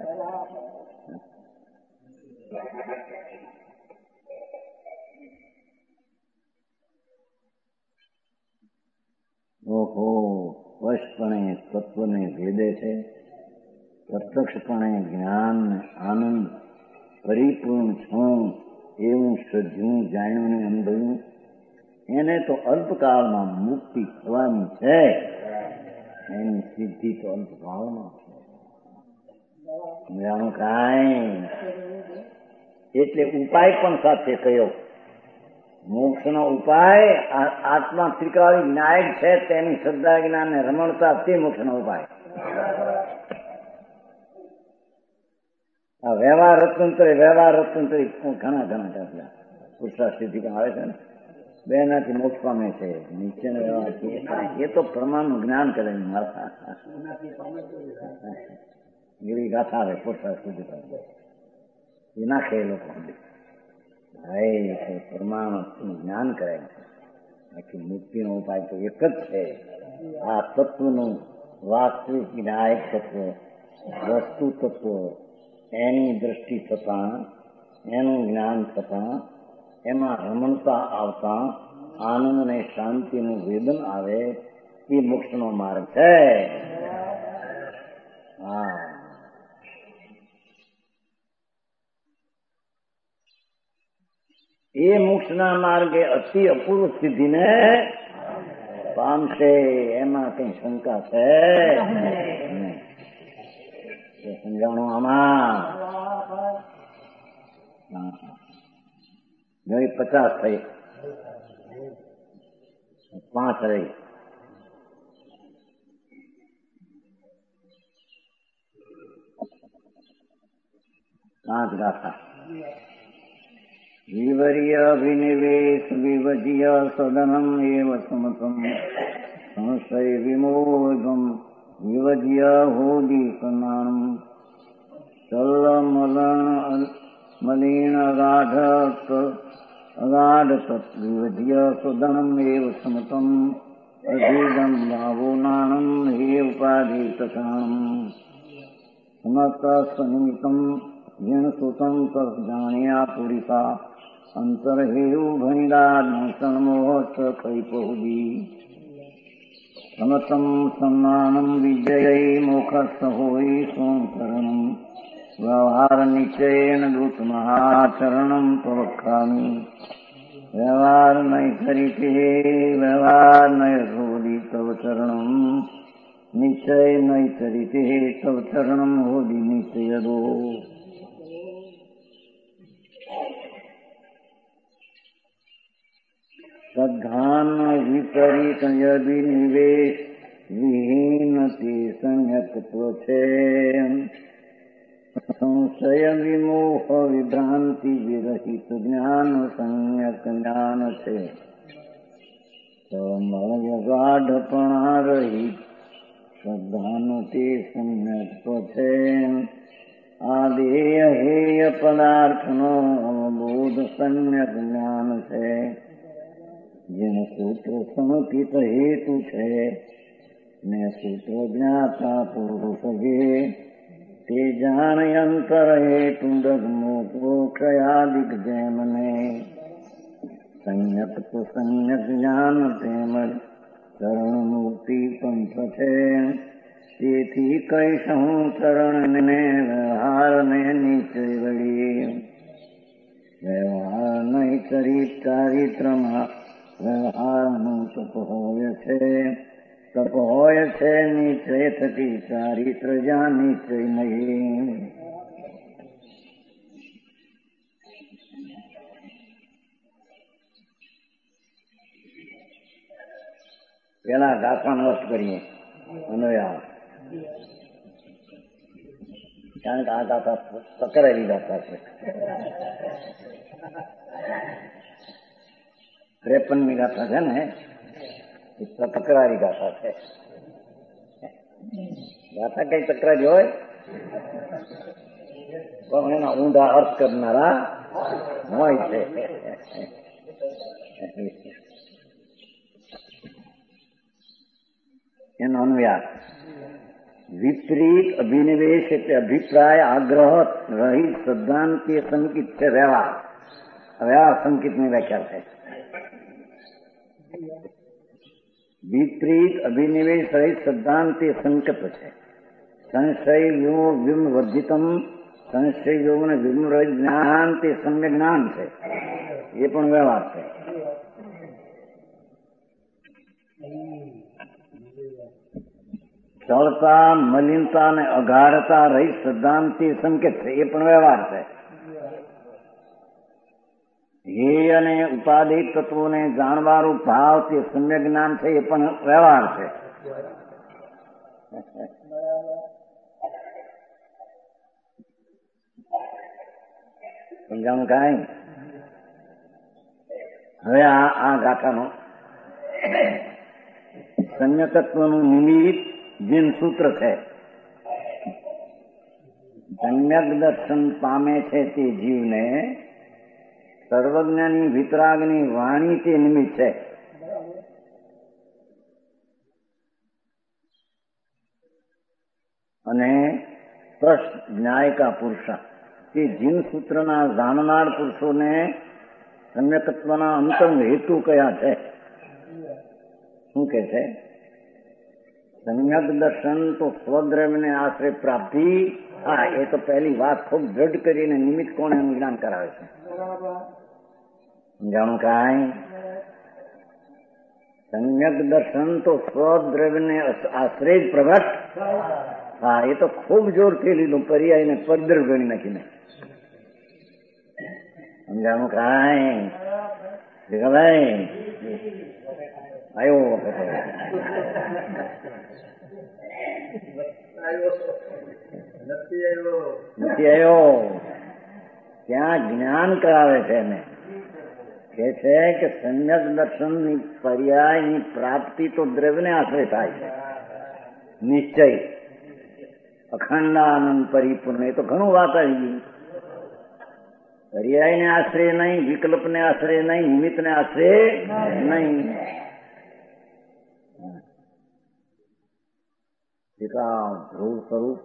A: ઓહો, સ્પષ્ટપણે તત્વને ભેદે છે. પ્રત્યક્ષપણે જ્ઞાન આનંદ પરિપૂર્ણ છું એવું શ્રદ્ધ્યું, જાણ્યું ને અનુભવ્યું. એને તો અલ્પકાળમાં મુક્તિ થવાની છે. એની સિદ્ધિ તો અલ્પકાળમાં છે. જાણો કાંઈ? એટલે ઉપાય પણ સાથે કયો. મોક્ષનો ઉપાય આત્મા ત્રિકાળી નાયક છે તેની શ્રદ્ધા જ્ઞાન ને રમણતા તે મોક્ષનો ઉપાય. આ વ્યવહાર રત્નંતરે વ્યવહાર રત્નંતરે ઘણા ઘણા દાખલા પુરુષાર્થ સિદ્ધિ આવે છે ને, બેનાથી મોક્ષ પામે છે. નીચેનો વ્યવહાર એ તો પ્રમાણનું જ્ઞાન કરે. મારા ગીરી ગાથા આવે પુરુષાર્થ સિદ્ધિ એ નાખે એ લોકો. પ્રમાણ જ્ઞાન કરે. બાકી મુક્તિનો ઉપાય તો એક જ છે. આ તત્વનું વાસ્તવિક વિનાયક તત્વ, વસ્તુ તત્વ, એની દ્રષ્ટિ થતા, એનું જ્ઞાન થતા, એમાં રમણતા આવતા, આનંદ અને શાંતિનું વેદન આવે, એ મોક્ષનો માર્ગ છે. હા, એ મોક્ષના માર્ગે અતિ અપૂર્વ સિદ્ધિને પામશે. એમાં કઈ શંકા છે? સમજાણું આમાં? નહીં, પચાસ થઈ, પાંચ રહી. પાંચ ગાથા. વિવર્ય વિનિવેશ વિવજ્ય સદનમ એવ સમતમ સંશય વિમોહમ વિવજ્ય હોદી કનાણમ ચલ્લમલણ મલિન અગાઢ અગાઢ તત્ વિવજ્ય સદનમ એવ સમતમ અધિગમ ભાવો નાણમ હે ઉપાધિ તથાણમ સમત સ્વનિમિત્તમ જેણ સુતમ તસ જાણ્યા પુરિતા અંતર હેવું ભણિલા નમોહ કૈપહુદી સમતમ સન્માનમ વિજય મોક્ષ હોય સોમકરણમ વ્યવહાર નિશ્ચયેન દૂત મહાચરણમ પ્રવક્ષ્યામિ વ્યવહાર નૈસરિતે વ્યવહાર નૈર્હોદી તવ ચરણમ નિશ્ચય નૈસરિતે તવ ચરણમ હોદી નિશ્ચયદો. સદ્ધાન વિપરીત યદિનિવેશ વિહીન તે સંયતત્વ છે. સંશય વિમોહ વિભ્રાંતિ વિરહિત જ્ઞાન સંયક જ્ઞાન છે. સમય ગાઢપણા રહિત સદ્ધાન તે સંયત્વ છે. આદેય હેય પદાર્થનો અવબોધ સમ્યક જ્ઞાન છે. જેને સૂત્ર સમકિત હેતુ છે ને સૂત્ર જ્ઞાતા પુરુષ જે તે જાણયંતર હેતુ ડગમોક્ષયાદિક જેમને સંયક તો સંયક જ્ઞાન તેમજ ચરણ મુક્તિ પંથ છે. તેથી કહીશું ચરણને વ્યવહારને નિશ્ચય વળી વ્યવહાર નહીં ચરિત ચારિત્રમાં વ્યવહારનું તપ હોય છે. તપ હોય છે નિશ્ચય થકી ચારિત્ર જ્યાં નિશ્ચય નહીં. પેલા ગાથાનો અર્થ કરીએ અન્વયા, કારણ કે આ ગાથા પકડાયેલી ગાથા છે. ત્રેપનની ગાથા છે ને એ તકરારી ગાથા છે. ગાથા કઈ તકરારી હોય પણ એના ઊંડા અર્થ કરનારા હોય છે. એનો અન્વયાસ વિપરીત અભિનિવેશ એટલે અભિપ્રાય આગ્રહ રહિત સિદ્ધાંત સંકિત છે. વ્યવહાર વ્યવહાર સંકિતની વ્યાખ્યા છે. વિપરીત અભિનિવેશ રહિત સિદ્ધાંત સંકલ્પ છે. સંશય વ્યુમ વર્જિતમ સંશય યોગ ને વ્યુમ રહિત જ્ઞાન તે સમ્યક જ્ઞાન છે. એ પણ વ્યવહાર છે. ચળતા મલિનતા અને અગાઢતા રહિત સિદ્ધાંત સંકેત છે. એ પણ વ્યવહાર છે. ધ્યેય અને ઉપાધિક તત્વોને જાણવારું ભાવ તે સમ્યક જ્ઞાન છે. એ પણ વ્યવહાર છે. સમજાણું કાંઈ? હવે આ આ ગાથાનો સમ્યકત્વનું નિમિત્ત જીન સૂત્ર છે. સમ્યક દર્શન પામે છે તે જીવને સર્વજ્ઞની વિતરાગની વાણી તે નિમિત્ત છે. અને સ્પષ્ટ ન્યાયકા પુરુષા એ જીન સૂત્રના જાણનાર પુરુષોને સમ્યકત્વના અંતરંગ હેતુ કયા છે? શું કે છે? સમ્યક દર્શન તો સ્વદ્રવ્યને આશ્રય પ્રાપ્તિ. હા, એ તો પહેલી વાત ખૂબ દ્રઢ કરીને નિમિત્ત કોણ એનું જ્ઞાન કરાવે છે. સમજાણું કાંઈ? સમ્યક દર્શન તો સ્વદ્રવ્યને આશ્રય જ પ્રગટ. હા, એ તો ખૂબ જોરથી લીધું, પર્યાયને પરદ્રવ્ય ગણી નાખીને. સમજાણું કાંઈ? ભાઈ આવ્યો નથી આવ્યો. ત્યાં જ્ઞાન કરાવે છે એને કે છે કે સમ્યક દર્શનની પર્યાયની પ્રાપ્તિ તો દ્રવ્યને આશ્રય થાય છે. નિશ્ચય અખંડાનંદ પરિપૂર્ણ, એ તો ઘણું વાત આવી ગયું. પર્યાયને આશ્રય નહીં, વિકલ્પને આશ્રય નહીં, નિમિત્તને આશ્રય નહીં. ધ્રુવ સ્વરૂપ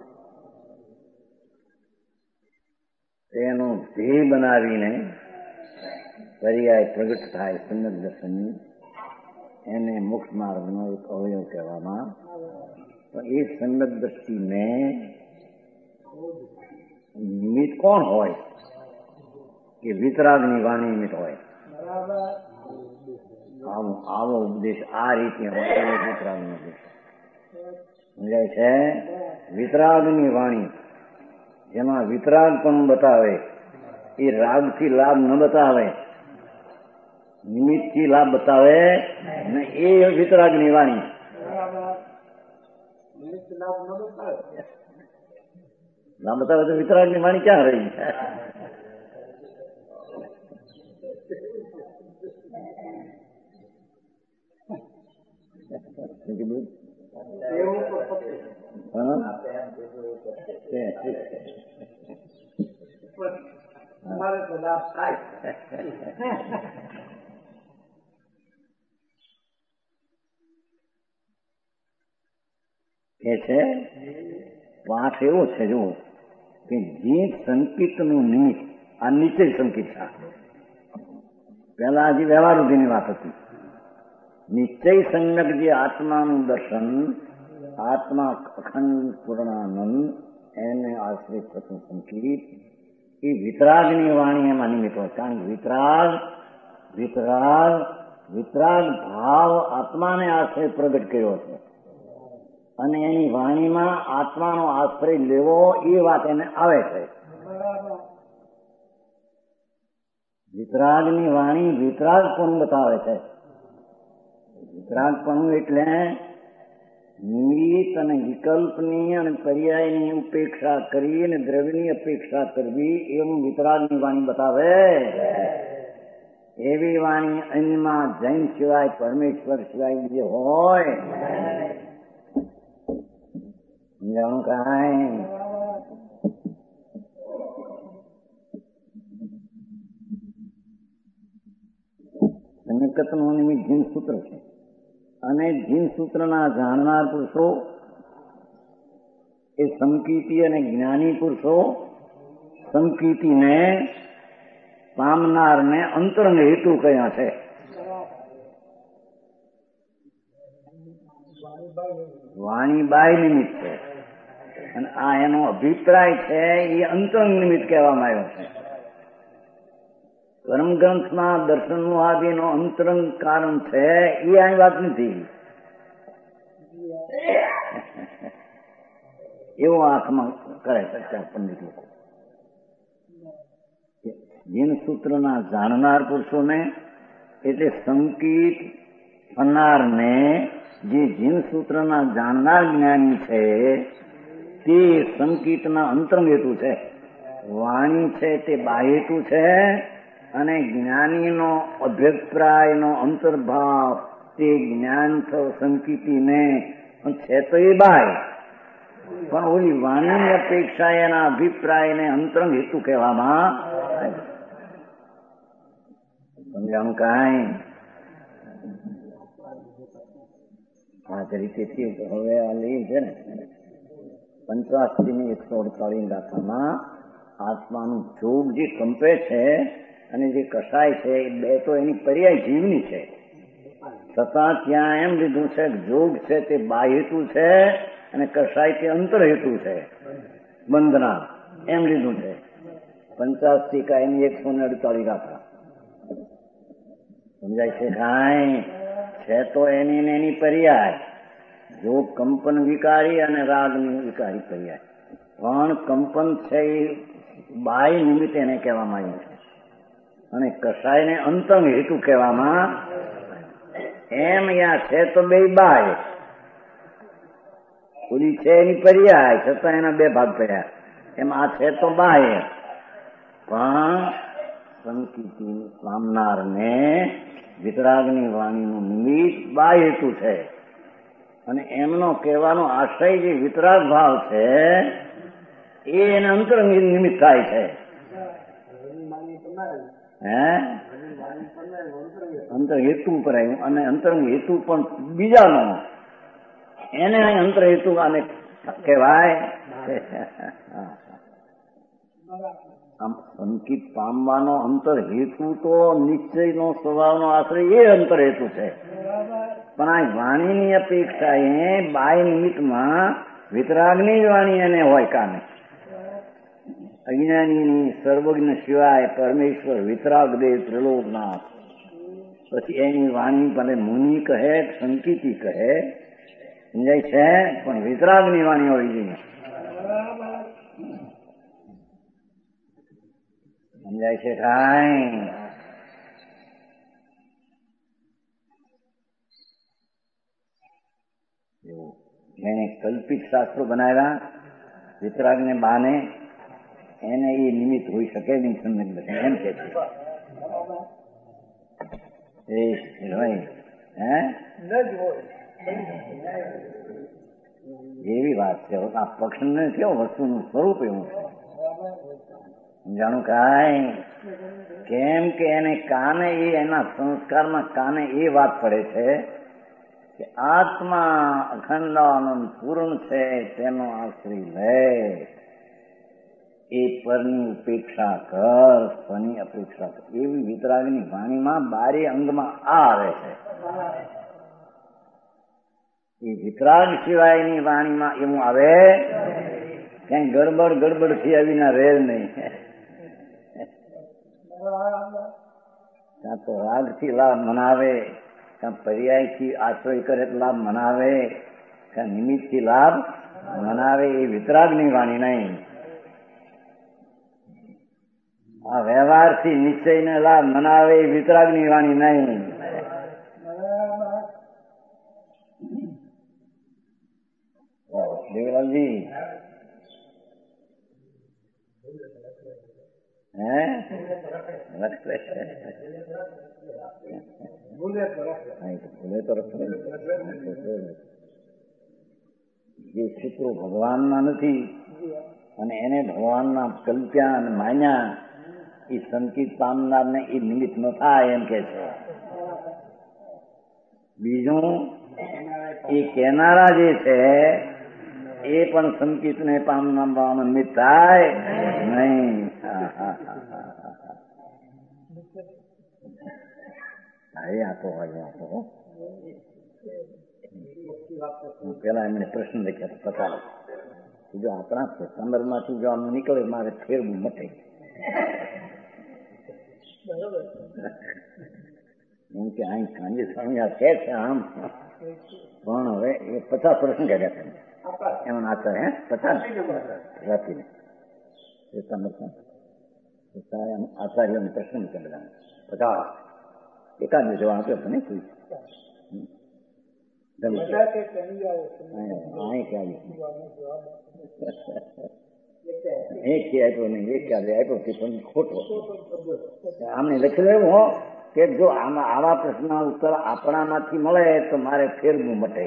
A: તેનું ધ્યેય બનાવીને પર્યાય પ્રગટ થાય સમ્યક દર્શનની, એને મોક્ષ માર્ગનો એક અવયવ કહેવામાં. પણ એ સમ્યક દ્રષ્ટિને નિમિત્ત કોણ હોય? કે વિતરાગની વાણી નિમિત્ત હોય. આવો આવો ઉપદેશ આ રીતે હોય, વિતરાગનો ઉપદેશ સમજાય છે. વિતરાગની વાણી જેમાં વિતરાગ પણ બતાવે, એ રાગથી લાભ ન બતાવે, નિમિત્તથી લાભ બતાવે ને, એ વિતરાગની વાણી. લાભ બતાવે તો વિતરાગની વાણી ક્યાં રહી? કે છે પાઠ એવો છે જો કે જે સંકિતનું નિમિત્ત, આ નિશ્ચય સંકિત છે. પહેલા હજી વ્યવહાર સુધીની વાત હતી. નિશ્ચય સમ્યક જે આત્માનું દર્શન, આત્મા અખંડ પૂર્ણાનંદ, એને આશ્રિત થતું સંકિત, એ વિતરાગની વાણી એમાં નિમિત્ત હોય. કારણ કે વિતરાગ વિતરાગ વિતરાગ ભાવ આત્માને આશ્રય પ્રગટ કર્યો છે, અને એની વાણીમાં આત્માનો આશ્રય લેવો એ વાત એને આવે છે. વિતરાગની વાણી વિતરાગ પણ બતાવે છે. વિતરાગ પણ એટલે નિમિત્ત અને વિકલ્પની અને પર્યાયની ઉપેક્ષા કરી અને દ્રવ્યની અપેક્ષા કરવી, એવું વિતરાગની વાણી બતાવે. એવી વાણી અન્યમાં જૈન સિવાય, પરમેશ્વર સિવાય જે હોય. સમજાણું કાંઈ? સમ્યકત્વનું નિમિત્ત જીન સૂત્ર છે, અને જીન સૂત્રના જાણનાર પુરુષો એ સંકિતિ, અને જ્ઞાની પુરુષો સંકિતિને પામનારને અંતરંગ હેતુ કયા છે? વાણી બાહ્ય નિમિત્ત છે, અને આ એનો અભિપ્રાય છે, એ અંતરંગ નિમિત્ત કહેવામાં આવ્યો છે. કર્મ ગ્રંથમાં દર્શન આદિનો અંતરંગ કારણ છે, એ આ વાત નથી. એવો આંખમાં કરે છે પંડિત લોકો. જીન સૂત્રના જાણનાર પુરુષોને એટલે સંકિત થનારને, જે જીન સૂત્રના જાણનાર જ્ઞાની છે, તે સંકિતના અંતરંગ હેતુ છે. વાણી છે તે બાહ્ય હેતુ છે, અને જ્ઞાનીનો અભિપ્રાયનો અંતર્ભાવ તે જ્ઞાન સંકિતિને છે તો એ બાહ્ય, પણ ઓલી વાણીની અપેક્ષા એના અભિપ્રાયને અંતરંગ હેતુ કહેવામાં. સમજાણું કાંઈ? આ જ રીતે હવે આ લઈ છે ને પંચાસી એકસો અડતાલીસ ગાથામાં આત્માનું જોગ જે કંપે છે અને જે કસાય છે એ બે તો એની પર્યાય જીવની છે. છતાં ત્યાં એમ લીધું છે કે જોગ છે તે બાહ્ય હેતુ છે અને કસાય તે અંતર હેતુ છે, બંધના એમ લીધું છે. પંચાસી કા એની એકસો ને અડતાલીસ ગાથા સમજાય છે. કાંઈ છે તો એની ને એની પર્યાય, જોગ કંપન વિકારી અને રાગની વિકારી પર્યાય. પણ કંપન છે એ બાહ્ય નિમિત્તે એને કહેવામાં આવ્યું છે અને કસાયને અંતંગ હેતુ કહેવામાં. એમ યા છે તો બે બાહ્ય, પૂરી છે એની પર્યાય, છતાં એના બે ભાગ પડ્યા. એમ આ છે તો બાહ્ય, પણ સંકિતિ પામનારને વિતરાગની વાણીનું નિમિત્ત બાહ્ય હેતુ છે અને એમનો કહેવાનો આશય જે વિતરાગ ભાવ છે એ એને અંતરંગ નિમિત્ત થાય છે. હે અંતર હેતુ ઉપર આવ્યું અને અંતરંગ હેતુ પણ બીજાનો, એને અંતર હેતુ આને કહેવાય. આમ સંકિત પામવાનો અંતર હેતુ તો નિશ્ચયનો સ્વભાવનો આશ્રય એ અંતર હેતુ છે. પણ આ વાણીની અપેક્ષા એ બાહ્ય નિમિત્તમાં વિતરાગની જ વાણી એને હોય કામે. અજ્ઞાનીની સર્વજ્ઞ સિવાય પરમેશ્વર વિતરાગ દેવ ત્રિલોકનાથ. પછી એની વાણી ભલે મુનિ કહે સંકિતી કહે, સમજાય છે, પણ વિતરાગની વાણી હોવી જોઈએ. સમજાય છે કાંઈ? જેને કલ્પિત શાસ્ત્રો બનાવ્યા વિતરાગને બાને, એને એ નિમિત્ત હોઈ શકે નહીં. સંબંધ એમ કે છે એવી વાત છે. આ પક્ષને કેવું વસ્તુનું સ્વરૂપ એવું છે, સમજાણું કાંઈ? કેમ કે એને કાને એ એના સંસ્કારમાં કાને એ વાત પડે છે કે આત્મા અખંડ આનંદ પૂર્ણ છે, તેનો આશ્રય લે, એ પરની ઉપેક્ષા કર, પરની અપેક્ષા કર. એવી વિતરાગની વાણીમાં બારે અંગમાં આ આવે છે. એ વિતરાગ સિવાયની વાણીમાં એવું આવે કઈ ગડબડ ગડબડ થયા વિના રહે નહીં. કાં તો રાગથી લાભ મનાવે, કાં પર્યાયથી આશ્રય કરે લાભ મનાવે, કાં નિમિત્તથી લાભ મનાવે. એ વિતરાગની વાણી નહીં. આ વ્યવહારથી નિશ્ચયને લાભ મનાવે એ વિતરાગની વાણી નહીં. દેવલાલજી હે ભૂલે તો જે સૂત્રો ભગવાનના નથી અને એને ભગવાનના કલ્પ્યા અને માન્યા, એ સંકિત પામનારને એ નિમિત્ત ન થાય એમ કે છે. બીજું એ કહેનારા જે છે એ પણ સંકિતને પામનાર નિમિત્ત થાય નહીં. હવે આપો હવે આપો પેલા એમને પ્રશ્ન લખ્યા પતા જો આપણા સત્સંગ માંથી જો આમ નીકળે મારે ફેરવું મટે. એમ કે અહીં કાંજી સ્વામી આ કે છે આમ, પણ હવે એ પચાસ પ્રશ્ન કર્યા છે એમાં આચાર હે પચાસ રાખીને આચાર્યોને પ્રશ્ન કરેલા પચાસ એકાદ જવાબ આપ્યો તો નહીં કોઈ એક આપ્યો નહીં, એક ક્યારે આપ્યો કે પણ ખોટો. આમને લખી લેવું હો કે જો આમાં આવા પ્રશ્ન ઉત્તર આપણામાંથી મળે તો મારે ફેરવું મટે.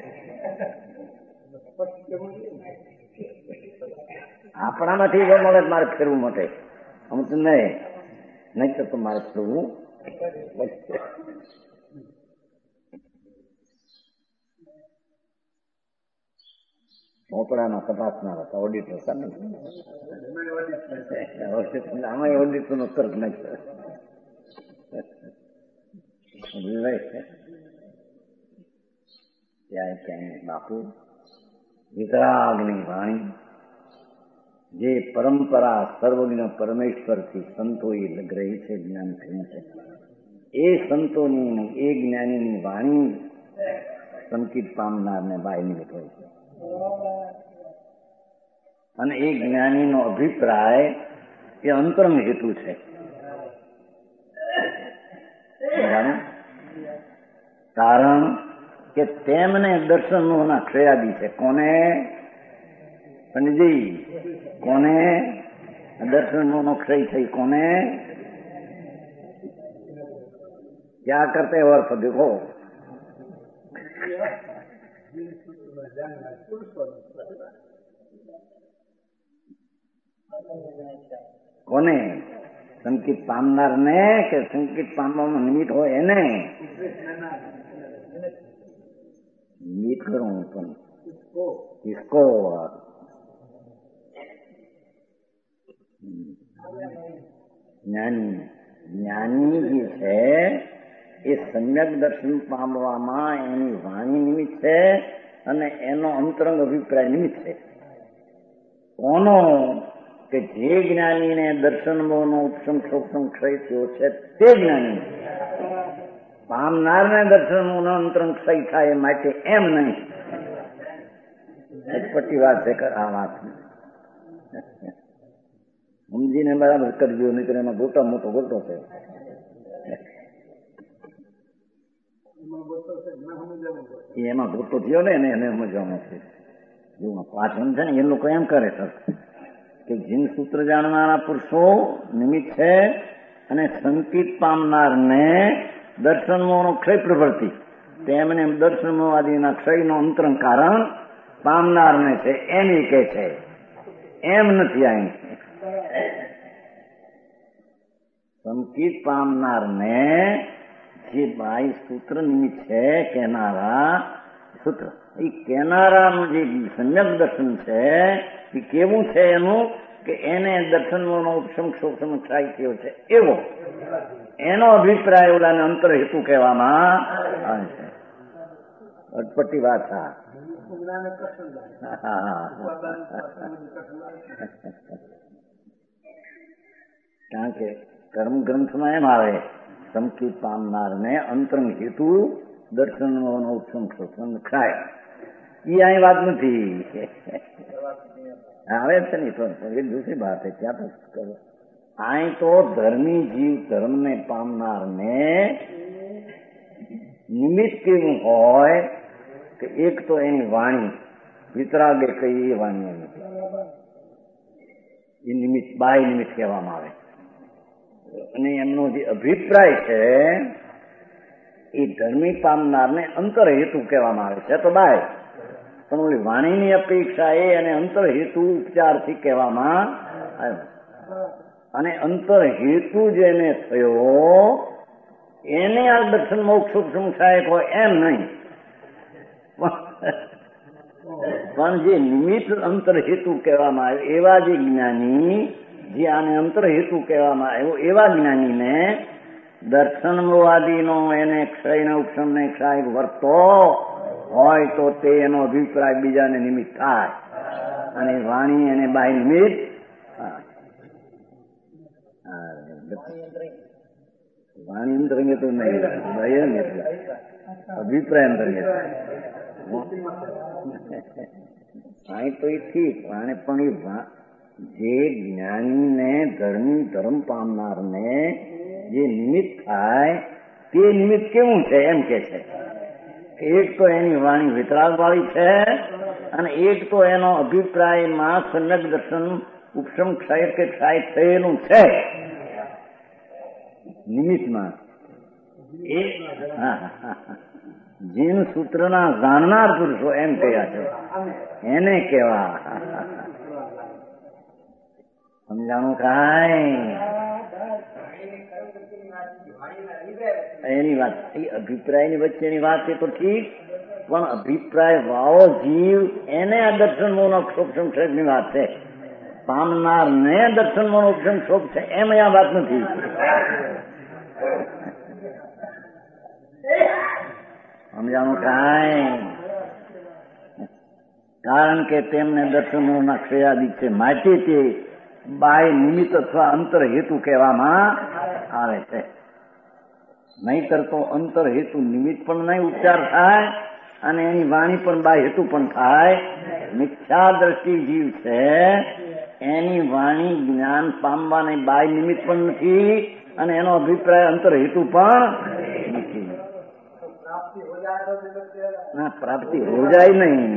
A: આપણામાંથી જો મળે મારે ફેરવું મટે, અમુક નહીં નહીં તો મારે ફેરવું. ચોપડામાં તપાસનાર હતા, ઓડિટર હતા ને, આમાં ઓડિટર નો તર્ક નથી. ત્યારે ક્યાંય બાપુ વિતરાગની વાણી, જે પરંપરા સર્વજ્ઞ પરમેશ્વરથી સંતોએ લગ્રહી છે, જ્ઞાન થયું છે, એ સંતોની એ જ્ઞાનીની વાણી સંકિત પામનારને બાય નિમિત્ત હોય છે. અને એ જ્ઞાનીનો અભિપ્રાય એ અંતરંગ હેતુ છે. કારણ કે તેમને દર્શનોના ક્ષયાદી છે. કોને? પંડિતજી, કોને દર્શનોનો ક્ષય થઈ? કોને? क्या करते हो अर्थ देखो. કોને? સંકિત પામનાર ને કે સંકિત પામવામાં નિમિત્ત હોય એને? નિમિત્ત કરું પણ इसको જ્ઞાની જ્ઞાની જે છે એ સમ્યક દર્શન પામવામાં એની વાણી નિમિત્ત છે અને એનો અંતરંગ અભિપ્રાય નિમિત્ત છે. કોનો? કે જે જ્ઞાનીને દર્શનનો ઉપશમ ક્ષોક્ષમ ક્ષય થયો છે તે જ્ઞાની. પામનારને દર્શનનો અંતરંગ ક્ષય થાય માટે એમ નહીં. અટપટી વાત છે આ વાત. સમજીને બરાબર કરજો, નહીં તો એમાં ગોટા મોટો ગોટો છે. એમાં ગોટો થયો ને એને સમજવાનું છે. પાછળ છે ને એ લોકો એમ કરે સર કે જીન સૂત્ર જાણનારા પુરુષો નિમિત્ત છે અને સંકિત પામનારને દર્શનનો ક્ષય પ્રવૃત્તિ, તેમને દર્શનવાદીના ક્ષયનો અંતરંગ કારણ પામનારને છે એમ એ કે છે. એમ નથી. અહીં સંકિત પામનારને જે બાઈ સૂત્ર નિમિત્ત છે કેનારા સૂત્ર, એ કેનારાનું જે સમ્યક દર્શન છે એ કેવું છે એનું? કે એને દર્શનનો ઉપશમ ક્ષોક્ષમ ક્ષય થયો છે એવો એનો અભિપ્રાય ઓલાને અંતર હેતુ કહેવામાં આવે છે. અટપટી વાત. કારણ કે કર્મ ગ્રંથમાં એમ આવે સંકિત પામનારને અંતરંગ હેતુ દર્શનનો ઉપશમ ક્ષોક્ષમ ક્ષાય. એ અહીં વાત નથી આવે છે ને, તો એ દૂસરી વાત છે. ત્યાં તો અહીં તો ધર્મી જીવ ધર્મને પામનારને નિમિત્ત કેવું હોય કે એક તો એની વાણી વિતરાગે કઈ એ વાણી એની એ નિમિત્ત બાય નિમિત્ત કહેવામાં આવે. અને એમનો જે અભિપ્રાય છે એ ધર્મી પામનારને અંતર હેતુ કહેવામાં આવે છે. તો બાય પણ ઓલી વાણીની અપેક્ષા એ અને અંતર હેતુ ઉપચારથી કહેવામાં આવ્યો. અને અંતર હેતુ જેને થયો એને આ દર્શન મોક્ષ સહાયક હોય એમ નહીં, પણ જે નિમિત્ત અંતર હેતુ કહેવામાં આવ્યો એવા જે જ્ઞાની, જે આને અંતર હેતુ કહેવામાં આવ્યો એવા જ્ઞાનીને દર્શનવાદીનો એને ક્ષયને ઉપશમને ક્ષાય વર્તો હોય તો તે એનો અભિપ્રાય બીજાને નિમિત્ત થાય અને વાણી એને બાહ્ય નિમિત્ત વાણી અંતરંગે તો નહીં, બાહ્ય અભિપ્રાય અંતરંગે અહીં તો એ ઠીક. વાણી પણ જે જ્ઞાનીને ધર્મી ધર્મ પામનારને જે નિમિત્ત થાય તે નિમિત્ત કેવું છે એમ કે છે. એક તો એની વાણી વિતરાગ વાળી છે અને એક તો એનો અભિપ્રાયમાં સમ્યક દર્શન ઉપશમ ક્ષય કે ક્ષય થયેલું છે નિમિત્તમાં. એ જીન સૂત્રના જાણનાર પુરુષો એમ કહ્યા છે એને કેવા સમજાણું કાંઈ એની વાત. એ અભિપ્રાયની વચ્ચેની વાત એ તો ઠીક, પણ અભિપ્રાય વાળો જીવ એને આ દર્શન મોનોક્ષોપ સંક્ષેપની વાત છે. પામનાર ને દર્શન મોનોક્ષમ શોખ છે એમ આ વાત નથી. સમજાણું કાંઈ? કારણ કે તેમને દર્શનોના ક્ષયાદિક છે, માટે તે બાહ્ય નિમિત્ત અથવા અંતર હેતુ કહેવામાં આવે છે. નહીતર તો અંતર હેતુ નિમિત્ત પણ નહીં ઉચ્ચાર થાય અને એની વાણી પણ બાહ્ય હેતુ પણ થાય. મિથ્યા દ્રષ્ટિ જીવ છે એની વાણી જ્ઞાન પામવાની બાહ્ય નિમિત્ત પણ નથી અને એનો અભિપ્રાય અંતર હેતુ પણ નથી. ના, પ્રાપ્તિ હો જાય નહીં,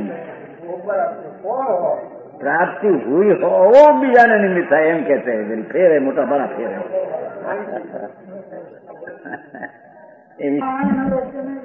A: પ્રાપ્તિ હુઈ હો બીજાને નિમિત્ત થાય એમ કે છે. ફેરે મોટા બડા ફેરે એવી